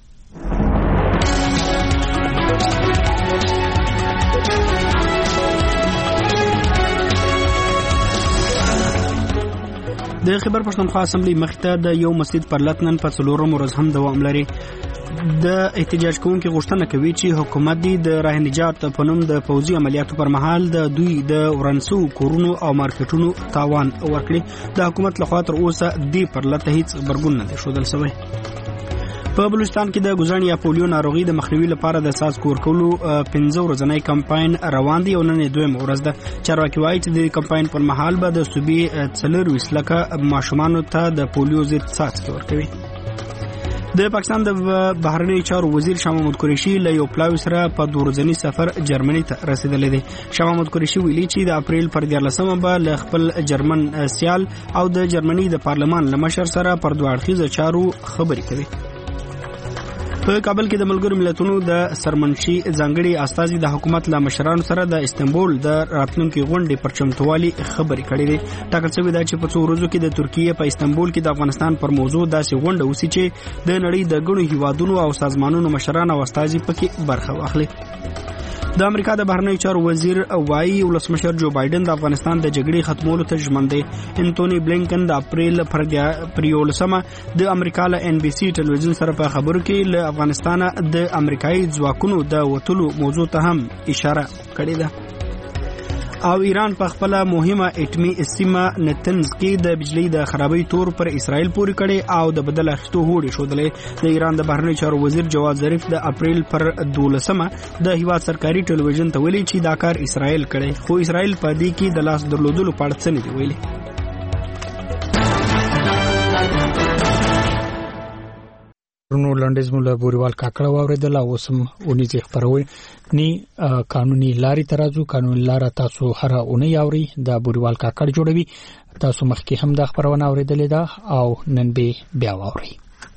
د خیبر پښتونخوا اسمبلی مخته د یو مسجد پر لتنن په څلورم ورځ هم دوام لري. د احتجاج کوونکو غوښتنه کوي چې حکومت د راه نجات په نوم د پوځي عملیاتو پر مهال د دوی د ورنسو کورونو او مارکیټونو تاوان ورکړي. د حکومت لخوا تر اوسه دی پر لته هیڅ خبرګون نه شودل شوی. په بلوچستان کې د ګوزن یا پولیو ناروغي د مخنیوي لپاره د اساس کور کولو پنځه ورځنی کمپاین روان دی او نن دویم ورځ ده. چارواکي وایي چې د کمپاین پر مهال به د صوبې څلور لکه ماشومان ته د پولیو ضد څاڅکي ورکوي. د پاکستان د بهرنی چارو وزیر شاه محمود قریشي له یو پلاوی سره په دوه ورځنی سفر جرمني ته رسیدلی دی. شاه محمود قریشي ویلي چې د اپریل پر دیارلسمه به له خپل جرمن سیال او د جرمني د پارلمان له مشر سره پر دوه اړخیزه چارو خبرې کوي. په کابل کې د ملګرو ملتونو د سرمنشي ځانګړي استازي د حکومت له مشرانو سره د استنبول د راتلونکي غونډې پر چمتووالي خبرې کړې دي. ټاکل شوی دی چې په څو ورځو کې د ترکیه په استنبول کې د افغانستان پر موضوع داسې غونډه وشي چې د نړۍ د ګڼو هیوادونو او سازمانونو مشران او استازي پکې برخه واخلي. د امریکا د بهرنی چارو وزیر وايي ولسمشر جو بایدن د افغانستان د جګړې ختمولو ته ژمن دی. انټونی بلینکن د اپریل پر یولسمه د امریکا له ان بي سي ټلویزیون سره په خبرو کې له افغانستان د امریکایي ځواکونو د وټلو موضوع ته هم اشاره کړې ده. او ایران په خپل مهمه اټمی سیمه نتنز کې د بجلی د خرابۍ تور پر اسرائیل پورې کړي او د بدل اخیستو هوډ شودلې. د ایران د بهرنی چارو وزیر جواد ظریف د اپریل پر دولسمه د هیواد سرکاري ټلویزیون ته ویلي چې دا کار اسرائیل کړي خو اسرائیل په دې کې د لاس درلودلو په اړه څه نه دی ویلي. نو لنډیز مولا بوریوال کاکړه واوریدل او سم اونې ځخ پروي ني قانوني لاري ترازو قانوني لار تاسو هر اونې اوري د بوریوال کاکړ جوړوي. تاسو مخکې هم د خبرونه اوریدلې ده او نن به بیا واوري.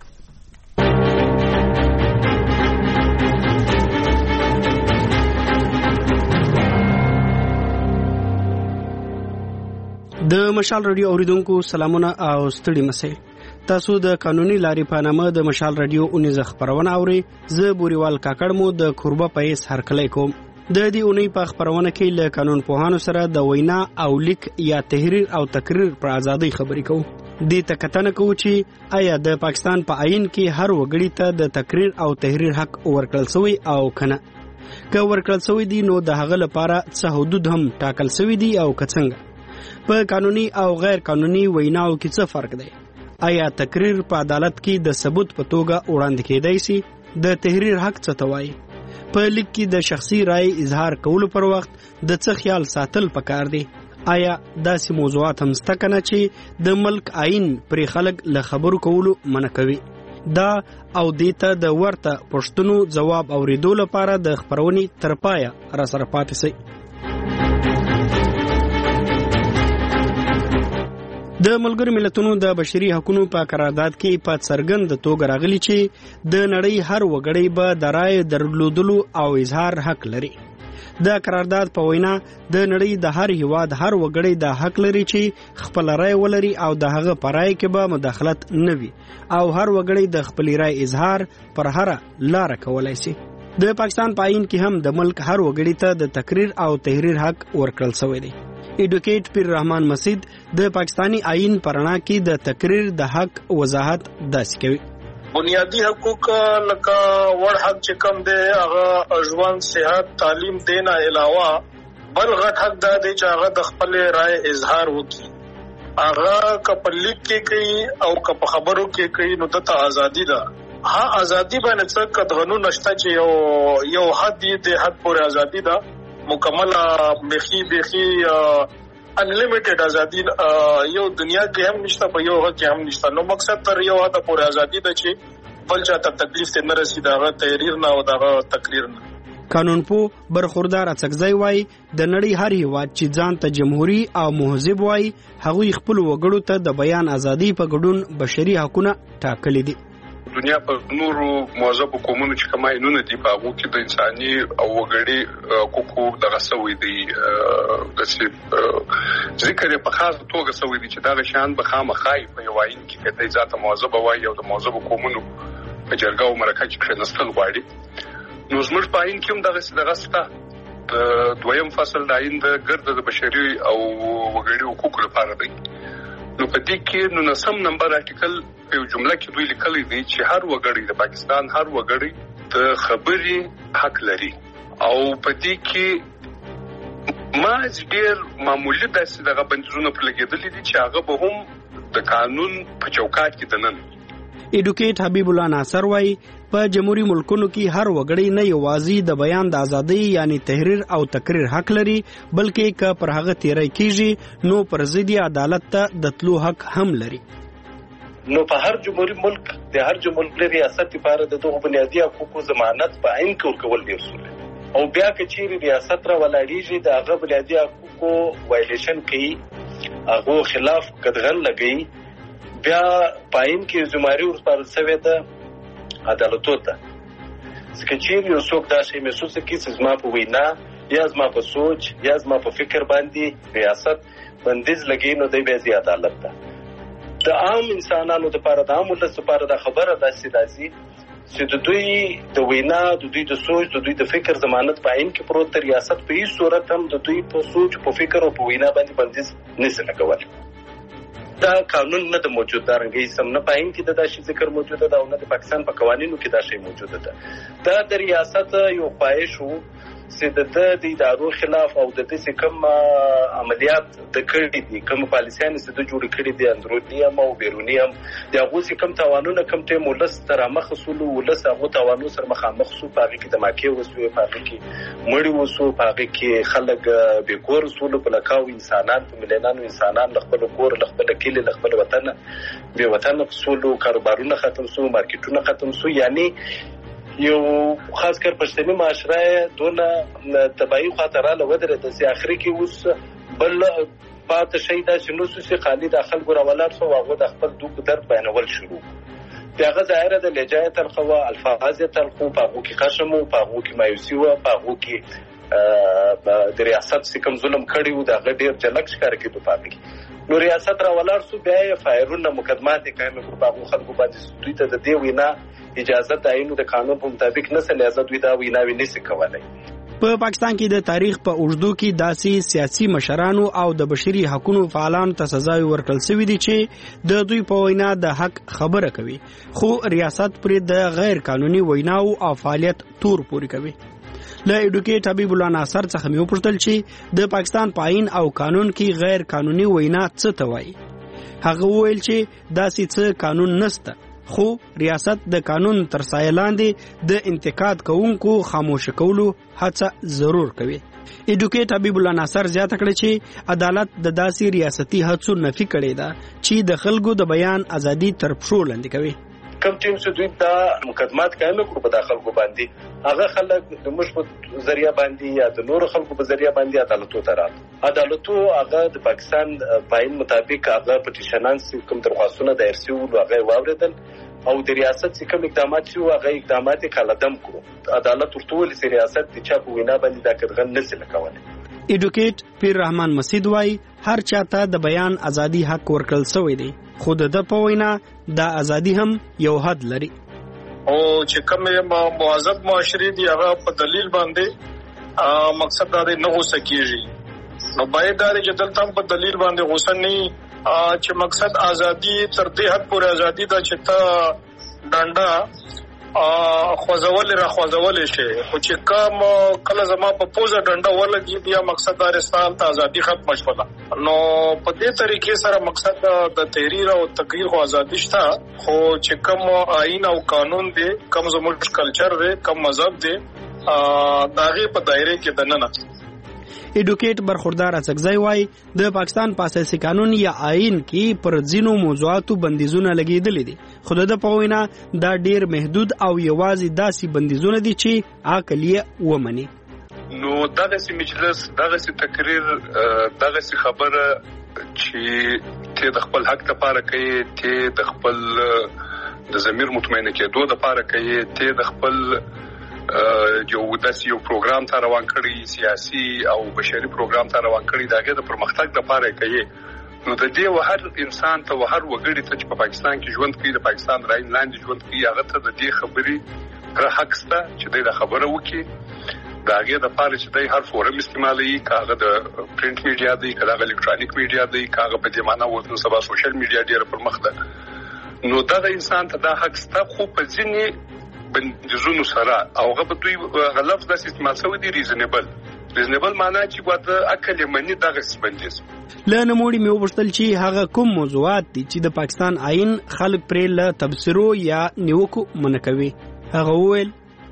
د مشال رادیو اوریدونکو سلامونه او ستړي مسئ. تاسو د قانوني لارې په نامه د مشال رادیو اونیزه خبرونه اوري. زه بوریوال کاکړ مو د کوربه پیس هرکلی کوم. د دې اونۍ په خبرونه کې له قانون پوهانو سره د وینا او لیک یا تحریر او تقریر پر ازادۍ خبرې کوو. دې ته کتنه کوو چې آیا د پاکستان په آئین کې هر وګړي ته د تقریر او تحریر حق ورکړل شوی او کنه. که ورکړل شوی دی نو د هغه لپاره څه حدود هم ټاکل شوی دی او که څنګه. په قانوني او غیر قانوني ویناو کې څه فرق دی؟ آیا تقریر په عدالت کې د ثبوت په توګه وړاندې کېدای شي؟ د تحریر حق څه ته وایي؟ په لیک کې د شخصي رائے اظهار کولو پر وخت د څه خیال ساتل پکار دی؟ آیا داسې موضوعات هم شته کنه چې د ملک آئین پرې خلک له خبرو کولو منع کوي؟ دا او دیته د ورته پښتنو جواب اوریدو لپاره د خبرونې تر پایه را سره پاتې شئ. د ملګرو ملتونو د بشري حقوقو په قرارداد کې په څرګند توګه راغلي چې د نړۍ هر وګړی به د رائے درلودلو او اظهار حق لري. د قرارداد په وینا د نړۍ د هر هیواد هر وګړی د حق لري چې خپل رائے ولري او د هغه پر رائے کې به مداخلت نه وي او هر وګړی د خپل رائے اظهار پر هر لار کولای شي. د پاکستان په آئین کې هم د ملک هر وګړي ته د تقریر او تحریر حق ورکړل شوی دی. ایډوکیټ پیر رحمان مسجد د پاکستانی آئین پرانا کې د تقریر د حق وضاحت داسې کوي. بنیادی حقوق لکه وړ حق چې کوم دی هغه ژوند، صحت، تعلیم دینا علاوه بل غټ حق دا دی چې هغه د خپل رائے اظهار وکړي. هغه که په لیک کې کوي او که په خبرو کې کوي نو دته ازادي ده. ها ازادي باندې څه قدغنو نشته چې یو یو حد دی د حد پورې ازادي ده مکمل بخي بخي انلیمیټډ ازادي یو دنیا کې هم نشته په یو هغه کې هم نشته. نو مقصد تر یو حد پورې ازادي ده چې بل چاته تکلیف ته نه رسي دغه تحریر نه او دغه تقریر نه. قانون پو برخوردار اڅکزای وای د نړۍ هر هیواد چې ځان ته جمهوریت او مهذب وای هغوی خپل وګړو ته د بیان ازادي په ګډون بشري حقوقونه ټاکلي دي. دنیا په نورو موظفو قومونو چې کوم عینونه دي په هغه کې د انساني او وګړي حقوقو دغه سوي دي د ذکر په خاص توګه سوي دي چې دا شان به خامخای په یو عین کې کته ذات موظف وایي او د موظفو قومونو په جرګه او مرکه کې کښینستل غواړي. نو زموږ په عین کې هم دغه دغه ستا د دویم فصل د عین د ګرد د بشري او وګړي حقوقو لپاره دی. نو په دې کې نو نسم نمبر آرټیکل په جمله کې دوی لیکلي دي چې هر وګړي د پاکستان هر وګړي د خبري حق لري او په دې کې ما ډېر معمولی داسې دغه بندیزونه پر لګېدلي دي چې هغه به هم د قانون په چوکاټ کې دننه. ایډوکیټ حبیب الله ناصر وايي په جمهوریت ملکونو کې هر وګړی نه یوازې د بیان د ازادۍ یعنی تحریر او تقریر حق لري بلکې که پر هغه تیری کیږي نو پر ضد عدالت ته د تلو حق هم لري. نو په هر جمهوریت ملک د هر جمهوریت ریاست لپاره د دغه بنیادی حقوقو ضمانت په عین کې ورکول دي اصول او بیا کچېری ریاست را ولاړیږي د هغه بنیادی حقوقو وایلیشن کوي هغه خلاف قدغن لګي بیا پاین کې زماري ورسپارل شوی ده عدالتو ته. ځکه چې یو څوک دا شی محسوس کوي چې زما په وینا یا زما په سوچ یا زما په فکر باندې ریاست بندیز لګي نو دی به عدالت ده. د عام انسانانو لپاره د عام ولس لپاره د خبره داسې داسي چې د دوی د وینا د دوی د سوچ د دوی د فکر ضمانت په عین کې پروت ریاست په هیڅ صورت هم د دوی په سوچ په فکر او په وینا باندې بندیز نشي لګول. دا قانون نه د موجود دا رنګي سم نه پاین کې د داسې ذکر موجوده ده او نه د پاکستان په قوانینو کې دا شی موجوده ده. دا د ریاست یو خواهش وو چې د د ادارو خلاف او د دې کوم عملیات د کړې دي کوم پالیسیان چې د جوړ کړې دي اندرونی هم او بیرونی هم د هغه چې کوم توانونه کوم ته مولس تر مخ اصول ولس هغه توانو سره مخامخ سو پاږي کې د ماکي وسوي پاږي کې مړی وسو پاږي کې خلک به کور اصول په لکاو انسانان په مليانانو انسانان خپل کور خپل کلی خپل وطن به وطن اصول کاروبارونه ختم سو مارکیټونه ختم سو یعنی یو خاص کر پښتني معاشره دونه تبعی خاطراله ودره د اخري کې اوس بل پات شي دا چې نو سې خالد داخل ګور ولر سو واغه د خپل دوک درد بیانول شروع دغه ظاهره د لجایت القوا الفاظ تلقو پاغو کې خشم او پاغو کې مایوسی او پاغو کې د ریاست سکم ظلم کړي و د غډیر جلک ښکار کې په پاتې نو ریاست را ولر سو بیا فایرونه مقدمات قائم په پاغو خلکو باندې دوی ته د دی وینا اجازه تعین د قانون په مطابق نه سره اجازه دوی دا ویناوي نشي کولای. په پاکستان کې د تاریخ په اوږدو کې داسې سیاسي مشرانو او د بشري حقوقو فعالانو ته سزاوي ورکړل شوې دي چې د دوی په وینا د حق خبره کوي خو ریاست پر د غیر قانوني ویناو او فعالیت تور پوري کوي. له ایډوکیټ حبیب الله ناصر څخه مې وپوښتل چې د پاکستان په عین او قانون کې غیر قانوني وینا څه ته وایي. هغه وویل چې داسې څه قانون نشته خو ریاست د قانون تر سایه لاندې د انتقاد کوونکو خاموش کولو هڅه ضرور کوي. ایډوکیټ حبیب الله ناصر زیاته کړې چې عدالت د داسې ریاستي هڅو نفي کړې ده چې د خلکو د بیان ازادي تر پښو لاندې کوي. کم ټیم چې دوی دا مقدمات قائم کړو په داخل کو باندې هغه خلک د مشبوط ذریعہ باندې یا د نور خلکو په ذریعہ باندې عدالتو ته راځي. عدالتو هغه د پاکستان پاین مطابق هغه پټیشنان کوم درخواستونه دایر شوي او هغه واوریدل او د ریاست کوم اقدامات شو هغه اقدامات کالدم کړو. عدالت ورته چې ریاست د چا په وینا باندې دا کړغن نشي لکولای. ایډوکیټ پیر رحمان مسید وايي هر چاته د بیان ازادي حق ورکړل شوی دی خو د په وینا د ازادي هم یو حد لري او چې کوم معذب معاشري دی هغه په دلیل باندې مقصد دا نه غوسه کیږي نو باید دا چې دلته په دلیل باندې غوسه نه چې مقصد ازادي تر دې حد پورې ازادي دا چې تا ډنډا خوځول را خوځول شي خو چې کوم کله زما په پوزه ډنډا ولګي بیا مقصد دا رسال ته ازادي ختم شوه نو په دې طریقې سره مقصد د تحریر او تقریر خو ازادي شته خو چې کوم آئین او قانون دی کوم زموږ کلچر دی کوم مذهب دی داغه په دایره کې دننه. ایډوکیټ برخوردار اڅکزی وايي د پاکستان په اساسي قانون یا آئین کې پر ځینو موضوعاتو بندیزونه لګیدلې دي خو د پوینا دا ډیر محدود او یوازې داسې بندیزونه دي چې عقل یې ومني. نو دغه سي مجلس دغه سي تقریر دغه سي خبره چې ته د خپل حق لپاره کوي ته د خپل د ضمیر مطمئنه کېدو لپاره کوي ته د خپل یو داسې یو پروګرام ته روان کړی سیاسي او بشري پروګرام ته روان کړی دغه د پرمختګ لپاره کوي نو د دې هر انسان ته هر وګړي ته چې په پاکستان کې ژوند کوي د پاکستان راین لاندې ژوند کوي هغه ته د دې خبرې پر حق شته چې د خبره وکړي دا هغه د پاره چې د هر فورم استعمالي کاغه د پرنٹ میډیا دی کاغه الکترونیک میډیا دی کاغه په دې معنی وته سبا سوشل میډیا ډیر پر مخ ده نو دا انسان ته دا حق شته خو په ځینې بندیزونو سره او هغه په دوی غلط د استعمال شوی دی ریزنبل ریزنبل معنی چې واده عقل منی دغه بندیز لنه موړي مې وبشتل چې هغه کوم موضوعات دي چې د پاکستان آئین خلک پرې له تبصرو یا نیوکو منکوي هغه وویل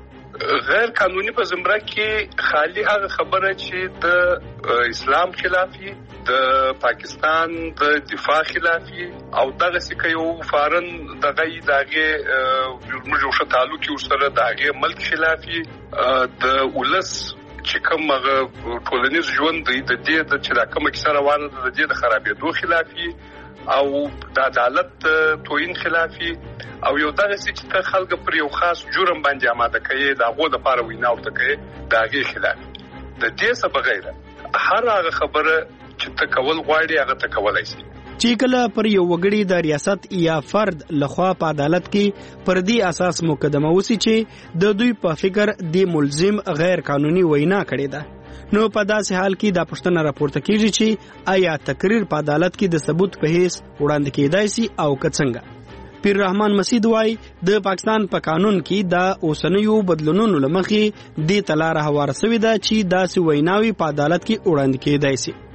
غیر قانوني په زمره کې خالی هغه خبره چې د اسلام خلافي د پاکستان د دفاع خلافي او دغه څه یو فارن دغه دغه موږ یو تعلق یو سره دغه ملک خلافي د ولس چې کوم هغه ټولنیز ژوند دی د دې د چې کومه کیسه روانه ده د دې د خرابېدو خلافي او د عدالت توهین خلافي او یو دغه چې ته خلک پر یو خاص جرم باندې آماده کوي دا غو د پاره وینا ورته کوي دا غي خلافي د دې څخه بغیر هر هغه خبره چې ته کول غواړي هغه ته کولای شي چې کله پر یو وګړي د ریاست یا فرد لخوا په عدالت کې پر دې اساس مقدمه وسی چې د دوی په فکر د ملزم غیر قانوني وینا کړې ده نو په داسې حال کې دا پوښتنه راپورته کیږي چې آیا تقریر په عدالت کې د ثبوت په هیڅ وړاندې کېدای شي او کڅنګه پیر رحمان مسید وای د پاکستان په قانون کې دا اوسنیو بدلونونو لمخې د تلاره هوار سوي ده چې داسې ویناوي په عدالت کې وړاندې کېدای شي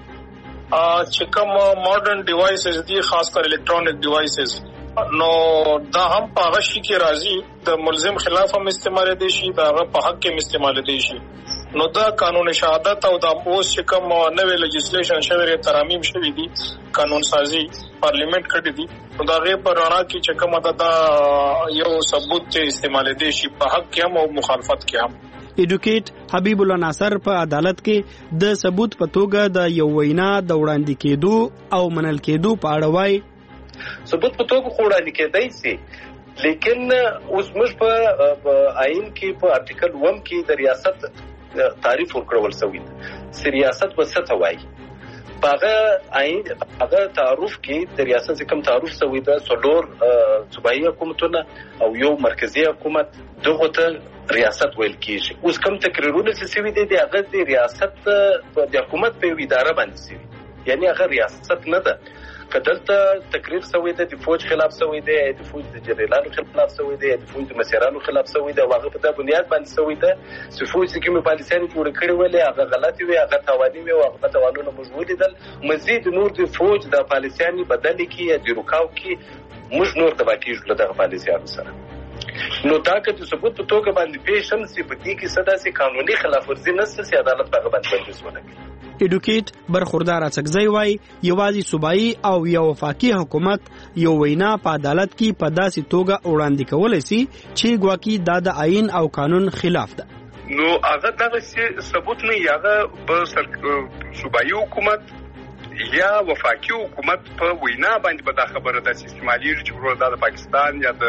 چې کوم ماډرن ډیوایسز دي خاص کر الکترونیک ډیوایسز نو دا هم په هغه شي کې راځي د ملزم خلاف هم استعمال دي شي دا هغه په حق کې استعمال دي شي نو دا قانون شهادت او د اوس چې کوم نوې لیجسلیشن شوی ترامیم شوی دي قانون سازي پارلیمنت کړی دي نو دا غي پر رڼا کې چې کوم دا یو ثبوت چې استعمال دي شي په حق کې هم او مخالفت کې هم ایډوکیټ حبیب الله ناصر په عدالت کې د ثبوت په توګه د یو وینا د وړاندې کېدو او منل کېدو په اړه وایي ثبوت په توګه وړاندې کېدای شي لیکن اوس موږ په آئین کې په ارټیکل ون کې د ریاست تعریف ورکړل شوی دی ریاست په څه ته وایي هغه آئین هغه تعارف کې د ریاست کوم تعارف شوی دی څلور صوبایي حکومتونه او یو مرکزی حکومت دغه ته ریاست ویل کیږي اوس کوم تقریرونه چې سوي دي هغه د ریاست د حکومت په اداره باندې سوي یعنی هغه ریاست نه ده کدلته تقریر شوی دی د فوج خلاف شوی دی د فوج د جنرالانو خلاف شوی دی د فوج د مسیرانو خلاف شوی دی هغه په د بنیاد باندې شوی دی چې فوج کې کومه پالیسي جوړ کړې ولې هغه غلطي وي هغه توانی وي هغه توانونه موږ ولیدل مزید نور د فوج د پالیسياني بدل کی یا د رکاو کی موږ نور د باقي له دغه پالیسيانو سره نو دا که د ثبوت په توګه باندې پیښ هم سي په دې کې صدا سي قانوني خلاف ورزي نشته سي عدالت په باندې بندیز ولګي ایډوکیټ برخوردار اڅکزی وای یوازې صوبایي او یو وفاقي حکومت یو وینا په عدالت کې په داسې توګه وړاندې کولای شي چې ګواکي د آئین او قانون خلاف ده نو هغه دغه ثبوت نه یاغه په صوبایي حکومت یا وفاقي حکومت په وینا باندې په دا خبره د استعمالي چې د پاکستان یا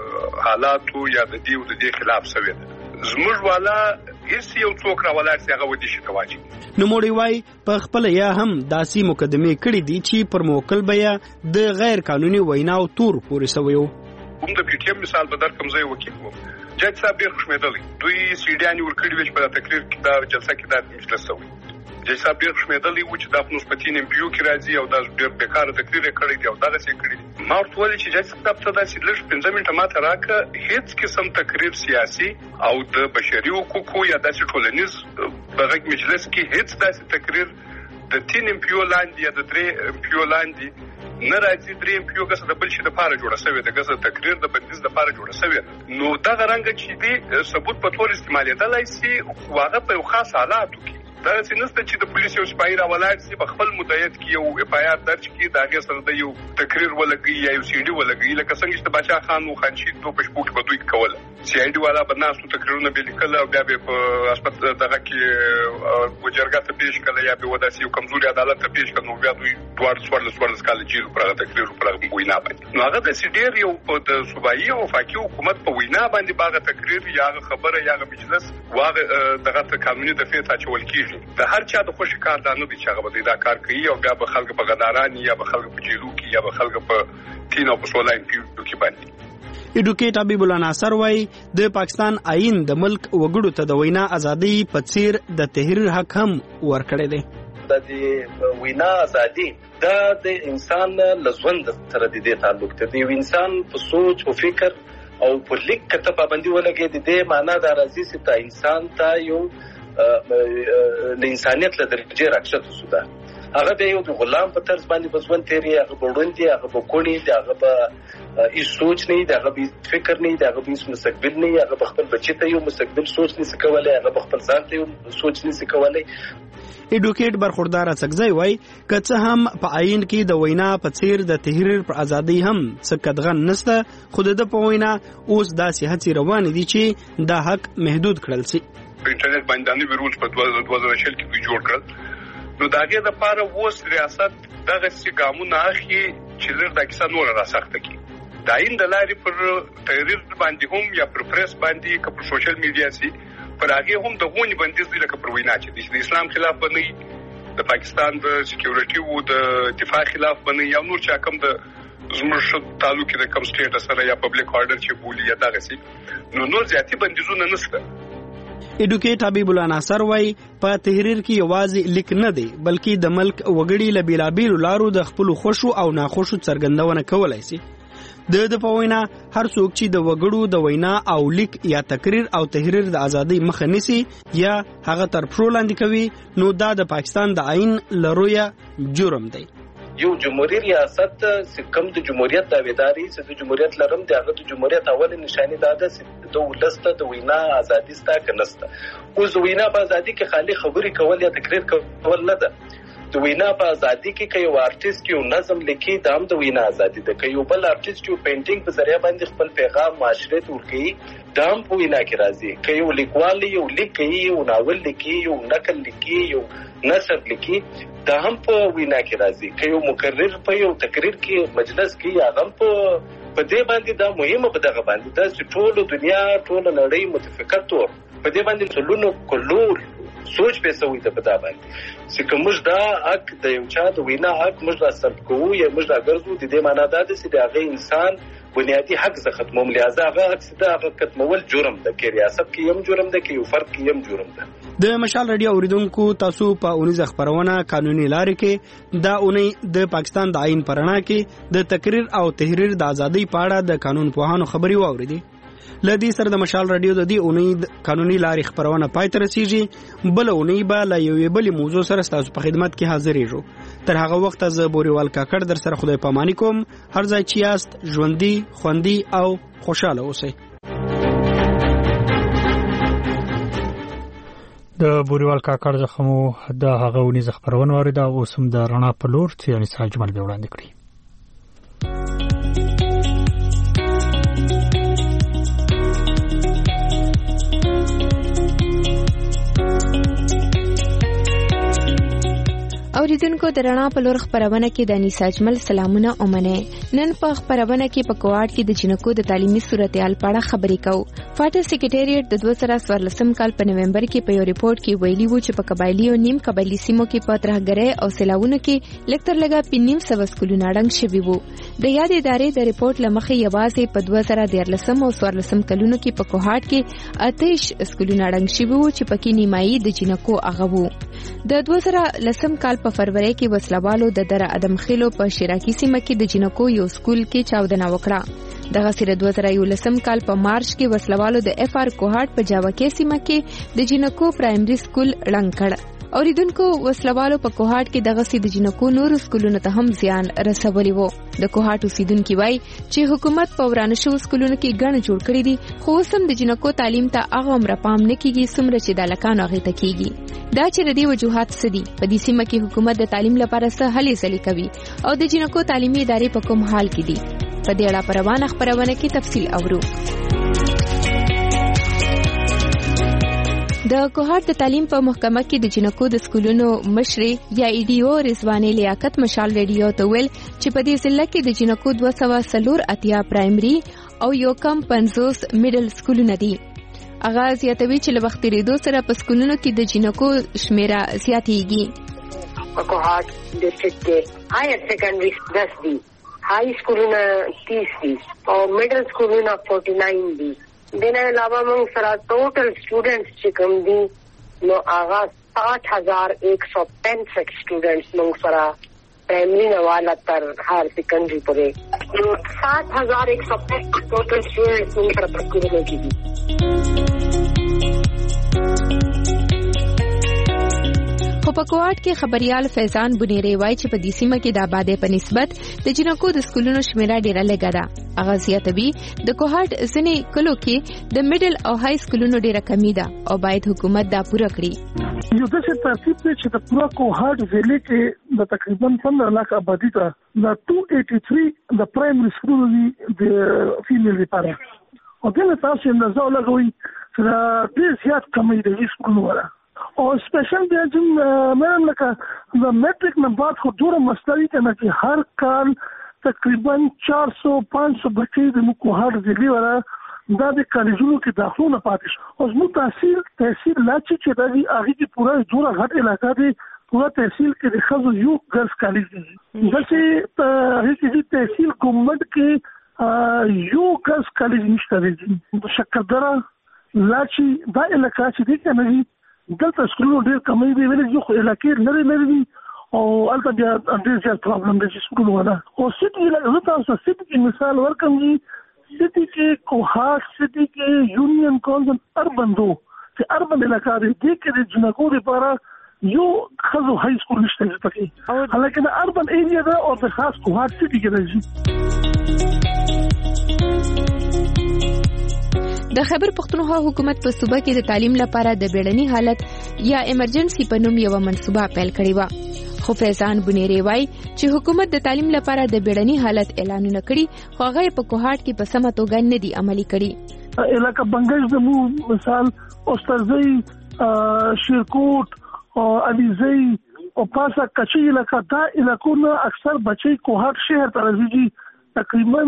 د حالاتو یا د دیو د دې خلاف شوی زموږ والا هیڅ یو څوک راولای چې هغه ودی شي تواجی نو موړي وای په خپل یا هم داسي مقدمه کړې دي چې پر موکل بیا د غیر قانوني وینا او تور پورې سویو کوم د پی ټی ایم مثال به در کوم ځای وکیل وو جج صاحب ډیر خوشمېدل دوی سیډیانی ورکړي وچ په تقریر کې دا جلسه کې دا مجلس سوی جج صاحب ډیر خوشمېدل وو چې د خپل سپتین ایم پی یو کې راځي او دا ډیر بیکاره تقریر کړی دی او دا څه کړی ما ورته ویل چې جج صاحب ته دا چې لږ پنځه منټه ماته راکړه هیڅ قسم تقریر سیاسي او د بشري حقوقو یا د ټولنیز بغږ مجلس کې هیڅ داسې تقریر د تین ایم پی یو لاندې یا د درې ایم پی یو لاندې نه راځي درې ایم پی یو ګس د بل شي د پاره جوړه شوی د ګس تقریر د بندیز د پاره جوړه شوی نو دا غرانګه چې دی ثبوت په تور استعمالېدلای شي واغه په خاص حالاتو کې دا سینسته چې د پولیس یو سپای را ولاړ سي په خپل مدعیت کې یو اف آی آر درج کړي دا غي سره د یو تقریر ولګي یا یو سی ډي ولګي لکه څنګه چې بادشاہ خان او خانشید دوه پښپو کې بدوي کوله سی آی ډي والا بناسو تقریرونه به لیکل او بیا به په هسپتال دغه کې وجرګه ته پیش کړي یا به وداسي یو کمزوري عدالت ته پیش کړي نو بیا دوی دوار سوال سوال کال جیل پر تقریر پر وینا باندې نو هغه د سی ډي یو د صوبایي او فاقي حکومت په وینا باندې باغ تقریر یا خبره یا مجلس واغه دغه قانوني دفعه ته چول کیږي د هر چا د خوشی کار دانو دي چې هغه به دا کار کوي او بیا به خلک په غداران یا به خلک په جیلو کې یا به خلک په تین او په سولاین کې باندې ایډوکیټ حبیب الله ناصر وايي د پاکستان آئین د ملک وګړو ته د وینا ازادي په څیر د تحریر حق هم ورکړی دی. د وینا ازادي دا د انسان لزوند سره د دې تعلق دی. د انسان په سوچ او فکر او په لیک کته پابندي ولګي د دې معنی دا راځي چې تا انسان ته یو د انسانیت له درجه راکښته سوده هغه د یو غلام په طرز باندې بزون تیری هغه بوړوندي هغه بکونی هغه به هیڅ سوچ نه دی هغه به فکر نه دی هغه به هیڅ مستقبل نه هغه خپل بچی ته یو مستقبل سوچ نه سکولای هغه خپل ځان ته یو سوچ نه سکولای. ایډوکیټ برخوردار څنګه وای کڅه هم په آئین کې د وینا په څیر د تحریر پر ازادي هم څه کدغن نشته خود د په وینا اوس داسې هڅې روان دي چې دا حق محدود کړل شي. په انټرنیټ باندې د رولز په دوه زره شل کې دوی جوړ کړل نو داګه د پاره ووس ریاست دغه څه ګامونه اخی چې لږ د کیسه نور را سخته کی دا این د لارې پر تحریر باندې هم یا پر پریس باندې که پر سوشل میډیا سي پر هغه هم د غونډې بندیز دی لکه پر وینا چې د اسلام خلاف باندې د پاکستان د سکیورټي او د دفاع خلاف باندې یا نور چا کم د زموږ تعلق د کم سټیټ سره یا پبلک آرډر چې بولی یا دغه سي نو نور ځاتي بندیزونه نشته. ایډوکیټ حبیب الله ناصر وايي په تحریر کې یوازې لیک نه دی بلکې د ملک وګړي له بیلابیلو لارو د خپل خوشو او ناخوشو څرګندونه کولای شي. د د په وینا هر څوک چې د وګړو د وینا او لیک یا تقریر او تحریر د ازادۍ مخه نیسي یا هغه تر پرو لاندې کوي نو دا د پاکستان د آئین لرویه جرم دی. یو جمهوریت ریاست سکم د جمهوریت داویداري چې د جمهوریت لرم د هغه د جمهوریت اول نشانی دا ده چې د ولسته د وینا ازادي ستا کنسته اوس وینا په ازادي کې خالی خبري کول یا تقریر کول نه ده. د وینا په ازادي کې که یو آرټیست یو نظم لیکي دا هم د وینا ازادي ده. که یو بل آرټیست یو پینټینګ په ذریعہ باندې خپل پیغام معاشره ته ورکوي دا هم په وینا کې راځي. که یو لیکوال یو لیک کوي یو ناول لیکي یو نقل لیکي یو نثر لیکي دا هم په وینا کې راځي. که یو مقرر په یو تقریر کې مجلس کې یا هم په په دې باندې دا مهمه په دغه باندې دا چې ټول دنیا ټول نړۍ متفقه تور په دې باندې څلونو کلور سوچ به سوي ته پتا باندې چې کومش دا حق د یو چا د وینا حق موږ راستل کوو یا موږ راګرځو د دې معنا دا چې د هغه انسان بنیادی حق ز ختموم لہذا هغه حق څخه هغه ختمول جرم ده کې ریاست کې هم جرم ده کې یو فرد کې هم جرم ده. د مشال رادیو اوریدونکو تاسو په اونیز خبرونه قانوني لارې کې دا اونۍ د پاکستان د آئین پرانا کې د تقریر او تحریر د ازادۍ په اړه د قانون پوهانو خبري واوریدي. لدی سره د مشال رادیو د دې اونۍ قانوني لارې خبرونه پای ته رسیږي بل اونۍ به لا یو بل موضوع سره تاسو په خدمت کې حاضرېږو. تر هغه وخت زه بوريوال کاکړ در سره خدای پاماني کوم. هر ځای چې یاست ژوندۍ خوندي او خوشاله اوسئ. د بوريوال کاکړ زخمو د هغه اونۍ خبرونه واریده او سم د رڼا په لور چې یعنی سال جمل به وړاندې کړی. اوریدونکو د رڼا په لور خبرونه کې د انیسا اجمل سلامونه اومنه. نن په خبرونه کې په کوارټ کې د جنکو د تعلیمي صورتحال په اړه خبرې کوو. فاټر سیکریټریټ د دوه زره څوارلسم کال په نومبر کې په یو ریپورت کې ویلي وو چې په قبایلی او نیم قبایلی سیمو کې په ترهګرۍ او سیلاوونو کې لکتر لګا پینیم سو سکولونه ړنګ شوي وو. د یاد ادارې د ریپورت لمخې یوازې په دوه زره دیارلسم او څوارلسم کلونو کې په کوهاټ کې اتیش سکولونه ړنګ شوي وو چې پکې نیمایي د جنکو هغه وو. د دوه زره لسم کال په فروری کې وسلوالو د در ادم خیلو په شیراکی سیمه کې د جنکو یو سکول کې چاودنه وکړه. دغه سره دوه زره یولسم کال په مارچ کې وسلوالو د اف آر کوهاټ په جاوکې سیمه کې د جنکو پرایمري سکول ړنګ کړ. اوریدونکو وسلوالو په کوهاټ کې دغه سي د جنکو نور سکولونو ته هم زیان رسولي وو. د کوهاټ اوسیدونکو وایي چې حکومت په ورانه شو سکولونو کې ګڼ جوړ کړی دي، خو سم د جنکو تعلیم ته هغه عمر پام نه کیږي څومره چې د لکانو هغه ته کیږي. دا چې ردی وجوهات سدي په دې سیمه کې حکومت د تعلیم لپاره څه هلې ځلې کوي او د جنکو تعلیمي ادارې په کوم حال کې دي. په دې اړه پروانه خبرونه کې تفصیل اورو. د کوهاټ د تعلیم په محکمه کې د جنکو د سکولونو مشري یا ای ډي او رضواني لیاقت مشال ریډیو ته ویل چې په دې ضلع کې د جنکو دوه سوه څلور اتیا پرایمري او یو کم پنځوس میډل سکولونه دي. هغه زیاتوي چې له وخت تېرېدو سره په سکولونو کې د جنکو شمیره زیاتېږي. په کوهاټ ډسټرکټ کې هایر سیکنډري دس دي، هائی سکولونه تیس دي او میډل سکولونه فورټي ناین دي. دینا علاوه موږ سره ټوټل سټوډنټس چې کوم دي نو هغه ساठ हज़ार एक सौ पैंसठ سټوډنټس موږ سره پرایمري نه والا تر هایر سیکنډري پورې साठ हज़ार एक सौ पैंसठ ټوټل سټوډنټس موږ سره په سکولونو کې دي. خو په کوهاټ کې خبريال فیضان بنيري وایي چې په دې سیمه کې د آبادې په نسبت د جنکو د سکولونو شمیره ډیره لږه ده. هغه زیاتوي د کوهاټ ځینې کلو کې د میډل او های سکولونو ډیره کمی ده او باید حکومت دا پوره کړي. یو داسې ترتیب دی چې د پوره کوهاټ ضلع کې د تقریبا پندرہ لک آبادی ته د دو سو ترانوي د پرایمري سکولونو د فیمیل لپاره او دغه تاسو اندازه لګوي چې ډیر زیات کمی دی سکولونو ولا او سپیشل بیا چې مېرم لکه د میټریک نه بعد خو ډوره مسلې کنه چې هر کال تقریبا چار سو پانچ سو بچي د کوهاټ ضلع ولا دا د کالجونو کې داخلونه پاتې شو. او زموږ تحصیل تحصیل لاچې چې دا دی هغه کې پوره ډوره غټ علاقہ دی، پوره تحصیل کې د خزو یو ګرځ کالج دی. دلته هغه کې تحصیل ګومنټ کې یو ګرځ کالج نشته دی. شکردره لاچې دا علاقہ چې دی کنه دلته سکولونو ډېر کمی دی، ویل یو علاقې لري لري او البته بیا ډېر زیات پرابلم دی چې سکولونو ولا او سټي زه تاسو سټي کې مثال ورکوم. سٹی کے کوهاټ سٹی کې یونین کالج اربن دو چې اربن علاقہ دی کې د جنکو لپاره یو خزو های سکول نشته پکې، حالکه د اربن ایریا دا او د خاص کوهاټ سٹی کې راځي. د خیبر پختونخوا حکومت په صوبه کې د تعلیم لپاره د بیړني حالت یا ایمرجنسي په نوم یو منصوبه پیل کړې و. خو فیضان بنيري وایي چې حکومت د تعلیم لپاره د بیړني حالت اعلانونه کړي، خو هغه په کوهاټ کې په سمه توګه نه دي عملي کړي. علاقہ بنگش زمو مثال اوسترزئی شیرکوٹ او علیزئی او پاسا کچی علاقہ دا علاقونه اکثر بچي کوهاټ شهر ته راځي، تقریبا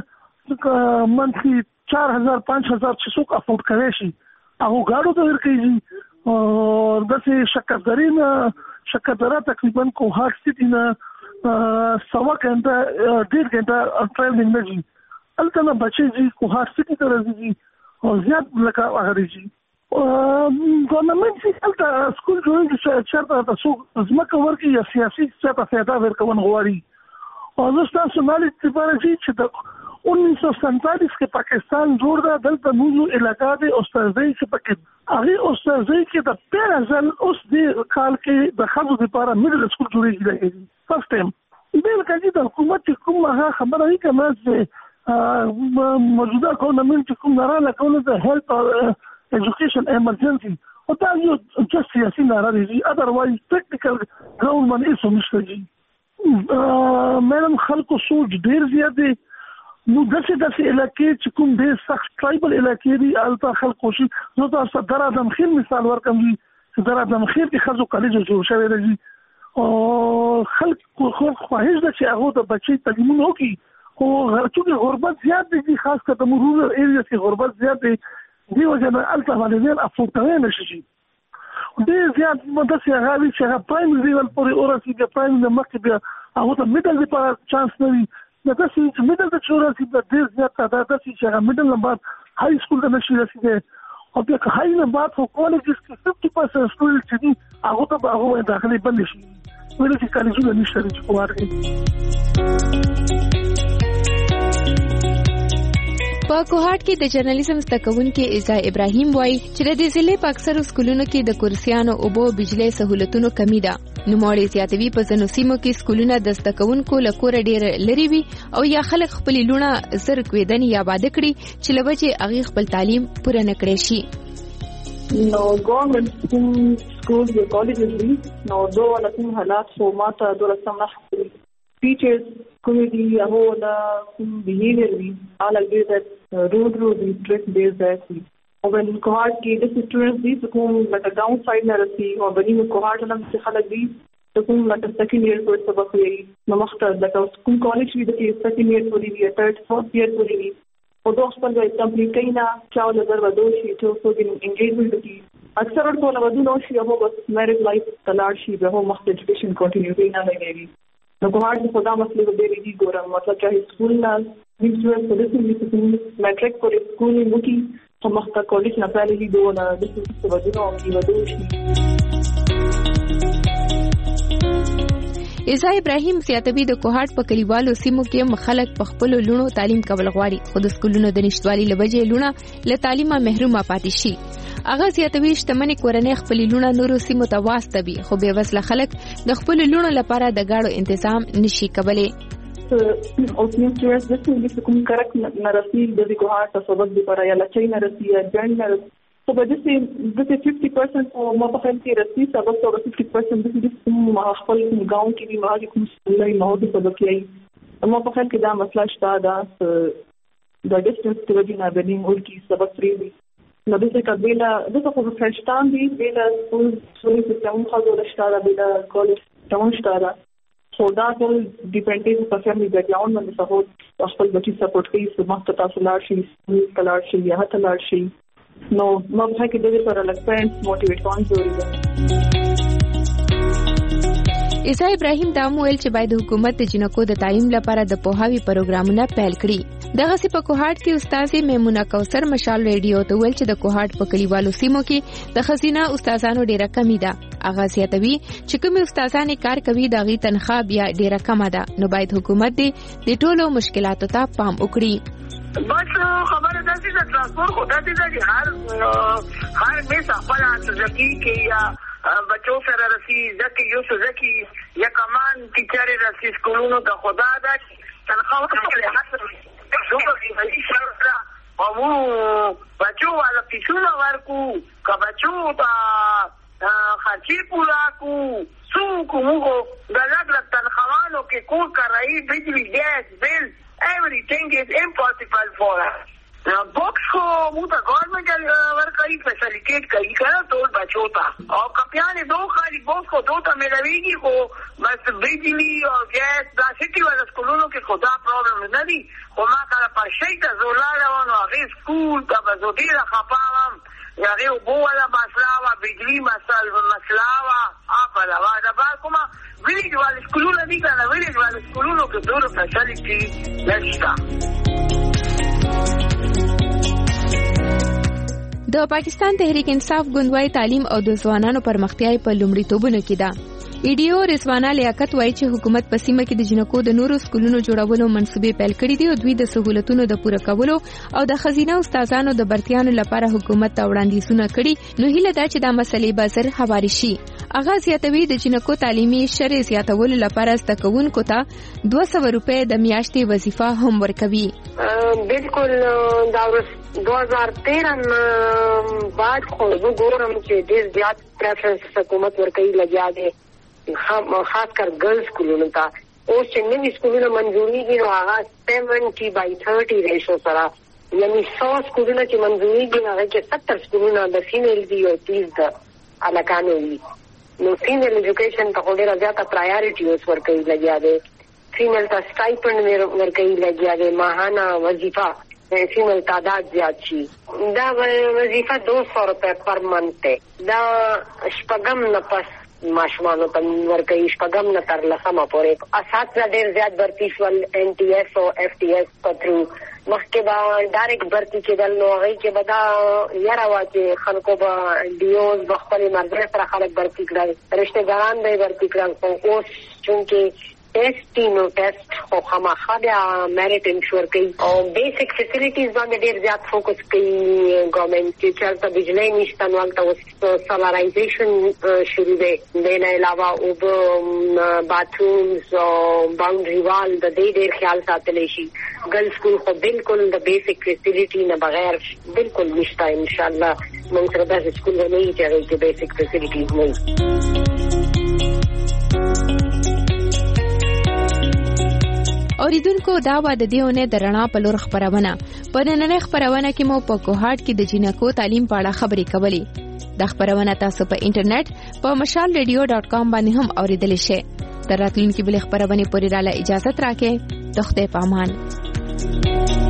منثلی چار ہزار پانچ ہزار چھ سو افورد کوي شي. هغه غاړو ته ورکېږي او داسې شکردرین شکردره تقریبا کوهاټ سټی نه سوا غنټه ډېر غنټه ټریولینګ نه دي. البته نه بچي چې کوهاټ سټی ته راځي او زیات لکه هغه دي. ګورنمنت چې البته سکول جوړوي چې چېرته تاسو ځمکه ورکړي یا سیاسي څه فایده ورکون غواړي. او زه تاسو مالي لپاره چې د उन्नीस सौ सैंतालीस के पाकिस्तान जोड़ रहा दल तनूजू इलाका दे उस्ताज़ई से पके आगे उस्ताज़ई के द पेर अजल उस दे काल के द खज़ु दे पारा मिडिल स्कूल जुड़ी रहेगी फर्स्ट टाइम इबेल का जी द हुकूमत की कुम आगा खबर है कि मैं से मौजूदा गवर्नमेंट की कुम नारा लगाने द हेल्थ और एजुकेशन इमरजेंसी होता ये जस्ट सियासी नारा दीजिए, अदरवाइज टेक्निकल गवर्नमेंट इस मुश्किल जी मैडम खल को सोच देर ज्यादा نو داسې داسې علاقې چې کوم ډېر سخت ټرایبل علاقې دي هلته خلک کوشش زه تاسو ته در ادمخیل مثال ورکوم چې در ادمخیل کې ښځو کالج جوړ شوی دی او خلک خواهش ده چې هغه د بچي تعلیمونه وکړي، خو چونکې غربت زیات دی خاص کر د رورل ایریاز کې غربت زیات دی دې وجه نه هلته والدین افورډ کولی نه شي. ډېر زیات داسې هغه وي چې هغه پرایمري لیول پورې ورسېږي، پرایمري نه مخکې بیا هغو ته میډل لپاره چانس نه وي. دا چې میډل د چوراسي د ډېر زیات تعداد د چې هغه میډل نه بعد های سکول ته نشي رسیدي او بیا که های نه بعد خو کالجز کې ففټي پرسنټ سټوډنټ چې دي هغه ته هغه داخلي بند شي ولې چې کالجونه نشته چې کومه په کوهاټ کې د جرنالیزم زده کوونکي ایزا ابراهیم وایي چې د ضلع په اکثرو سکولونو کې د کرسیانو اوبو بجلی سہولتونو کمی ده. نوموړی زیاتوي په ځینو سیمو کې سکولونه د زده کوونکو له کوره ډېر لرې وي او یا خلک خپلې لوڼه زر کوېدنې یا واده کړي چې له وجې هغې خپل تعلیم پوره نه کړی شي. نو ګورنمنټ سکولز یا کالجز دي نو دو ولا کوم حالات خو ماته دولسم نه ښکاري. ټیچرز کومې دي هغه دا کوم بهیویر وي all agree that road road is strict days that او بل کوهاټ کې د سټوډنټس دي چې کوم لکه ډاون سایډ نه رسي او بلې کوهاټ نه چې خلک دي چې کوم لکه سیکنډ ایئر کوم سبق وي نو مخته لکه کوم کالج وي د سیکنډ ایئر پورې وي تھرډ فورث ایئر پورې وي او دوه خپل ځای کمپلیټ کړي نه چاو لږ ودو شي چې څو دین انګیجمنټ وکړي. اکثر ټول ودو نو شي هغه بس میریج لایف تلاړ شي به هم مخته ایجوکیشن کنټینیو نه لګي. نو کوهاټ په خدا مسله ډېرې دي ګورم مطلب چې سکول نه نیکسټ پولیس نیکسټ میټریک پورې سکول وکړي په مخته کالج نه پالي دوه د څه ودونو او دی ودو شي. ایزا ابراهیم زیاتوي د کوهاټ په کلیوالو سیمو کې خلک په خپل لونو تعلیم کول غواړي خو د سکولونو د نشټوالي لوجې لونه له تعلیمه محرومه پاتې شي. هغه زیاتوي شتمنې کورنۍ خپل لونه نورو سیمو ته واستوي خو بې وسله خلک د خپل لونو لپاره د گاډو تنظیم نشي کولی. او سیم سټوډنټس د څه کوم کارک نه رسي د کوهاټ په سبب لپاره یا لچې نه رسي یا ځان نه رسي خو به د څه د fifty percent او ما په خپل کې رسي سبب او fifty percent د دې ما خپل ګاون کې دی ما کوم څه نه مو د سبب یې ما په خپل کې دا مسله شته دا د ډیسټنس د وجې نه بلین ورکی سبب فری دی نو د څه کبیله د څه په فرشتان دی بیل سکول سوري سیستم خو د شتاره بیل کالج تمام شتاره خو دا ټول ډیپینډ په فیملی بیک گراوند باندې څه خپل بچی سپورټ کوي چې مخ ته تاسو لاړ شي سکول لاړ شي یا ته لاړ شي نو ما په کې د دې سره لږ پرنټس موټیویټ کوم ضروري ده. ایزا ابراهیم دا ویل چې باید حکومت د جنکو د تعلیم لپاره د پوهاوی پروګرامونه پیل کړي. دغه سی په کوهاټ کې استاد میمونه کوثر مشال ریډیو ته ویل چې د کوهاټ په کلیوالو سیمو کې د خزینه استادانو ډیره کمی ده. هغه زیاتوي چې کوم استادان کار کوي د غي تنخواه بیا ډیره کمه ده نو باید حکومت دې د ټولو مشکلاتو ته پام وکړي. بس خبره ده چې د ترانسپورت خو د دې هر هر میس خپل ځکه کې یا بچو سره رسی ځکه یو څه ځکه یا کمان ټیچر رسی سکولونو ته خدا ده تنخواه کې حتی زوبه کې شرطه او بچو والا پیسونه ورکو کا بچو ته خرچي پورا کو سو کومو د لګ تنخواهانو کې کو کرای بجلی ګیس بیل everything is impossible for us. Now, books ko muta government workari facilitate kari kara to bachon ta. Aur kapyane do khali books ko do ta milavegi ko bas bijli aur gas da city wala skolonno ke khuda problem nahi. Ko ma kala parshayta zolala wano aghe school ta bazodira khapam ya aghe bo wala maslawa bijli masal maslawa apala wa da ba kuma village wale skolonno di kana village wale skolonno ke do facility nashta. د پاکستان تحریک انصاف ګوندوای تعلیم او د ځوانانو پرمختیاي په لومړیتوبونو کې ده. ایډیو رضوانه لیاقت وایي چې حکومت په سیمه کې د جنکو د نورو سکولونو جوړولو منصوبې پیل کړې دي او دوی د سہولتونو د پوره کولو او د خزینه استادانو د برتیانو لپاره حکومت ته وړاندیزونه کړي نو هیله ده چې دا مسلې به زر هواري شي. هغه زیاتوي د جنکو تعلیمي شرع زیاتولو لپاره زده کوونکو ته دوه سوه روپۍ د میاشتې وظیفه هم ورکوي. بالکل دا دو ہزار تیرہ بعد خو زه ګورم چې ډېر زیات پریفرنس حکومت ورکوي لګیا دی خاص کر ګرلز سکولونو ته. اوس چې نوي سکولونه منظورېږي نو هغه سیونټي باي تھرټي ریشو سره یعنی سو سکولونه چې منظورېږي نو هغه کې ستر سکولونه د فیمیل دي او تیس د هلکانو وي. نو فیمیل ایجوکیشن ته خو ډېره زیاته پرایارټي اوس ورکوي لګیا دی. فیمیل ته سټایپنډ ورکوي لګیا دی ماهانه وظیفه فیمیل تعداد زیات شي. دا وظیفه دو سو روپے پر منتھ ہے. دا شپږم نه پس ماشومانو ته ورکوي شپږم نه تر لسمه پورې. اساتذه ډېر زیات برتی شول این ټي ایس او اف ټي ایس په تھرو. مخکې به ډایرکټ برتی کېدل نو هغوی کې به دا یاره وه چې خلکو به ډیوز به خپلې مرګرۍ سره خلک برتی کړل رشتهګانان به یې برتی کړل. خو اوس چونکې ټیسټ نو ټیسټ خو خامخا بیا میرټ انشور کوي او بیسیک فیسیلیټیز باندې ډیر زیات فوکس کوي ګورنمنت چې چلته بجلی نشته نو هلته سولرایزیشن شروع دی د نه علاوه اوب باترومز او باونډري وال د دې ډیر خیال ساتلی شي ګرل سکول خو بالکل د بیسیک فیسیلیټي نه بغیر بالکل نشته ان شاء الله موږ سره داسې سکول نه وي چې هغې کې بیسیک فیسیلیټیز نه وي. اوریدونکو دا و د دې اونۍ د رڼا په لور خپرونه. په نننۍ خپرونه کې مو په کوهاټ کې د جنکو تعلیم په اړه خبرې کولې. دا خپرونه تاسو په انټرنیټ په مشال ریډیو ډاټ کام باندې هم اوریدلی شئ. تر راتلونکي بلې خپرونې پورې راله اجازه راکړئ. د خدای په امان.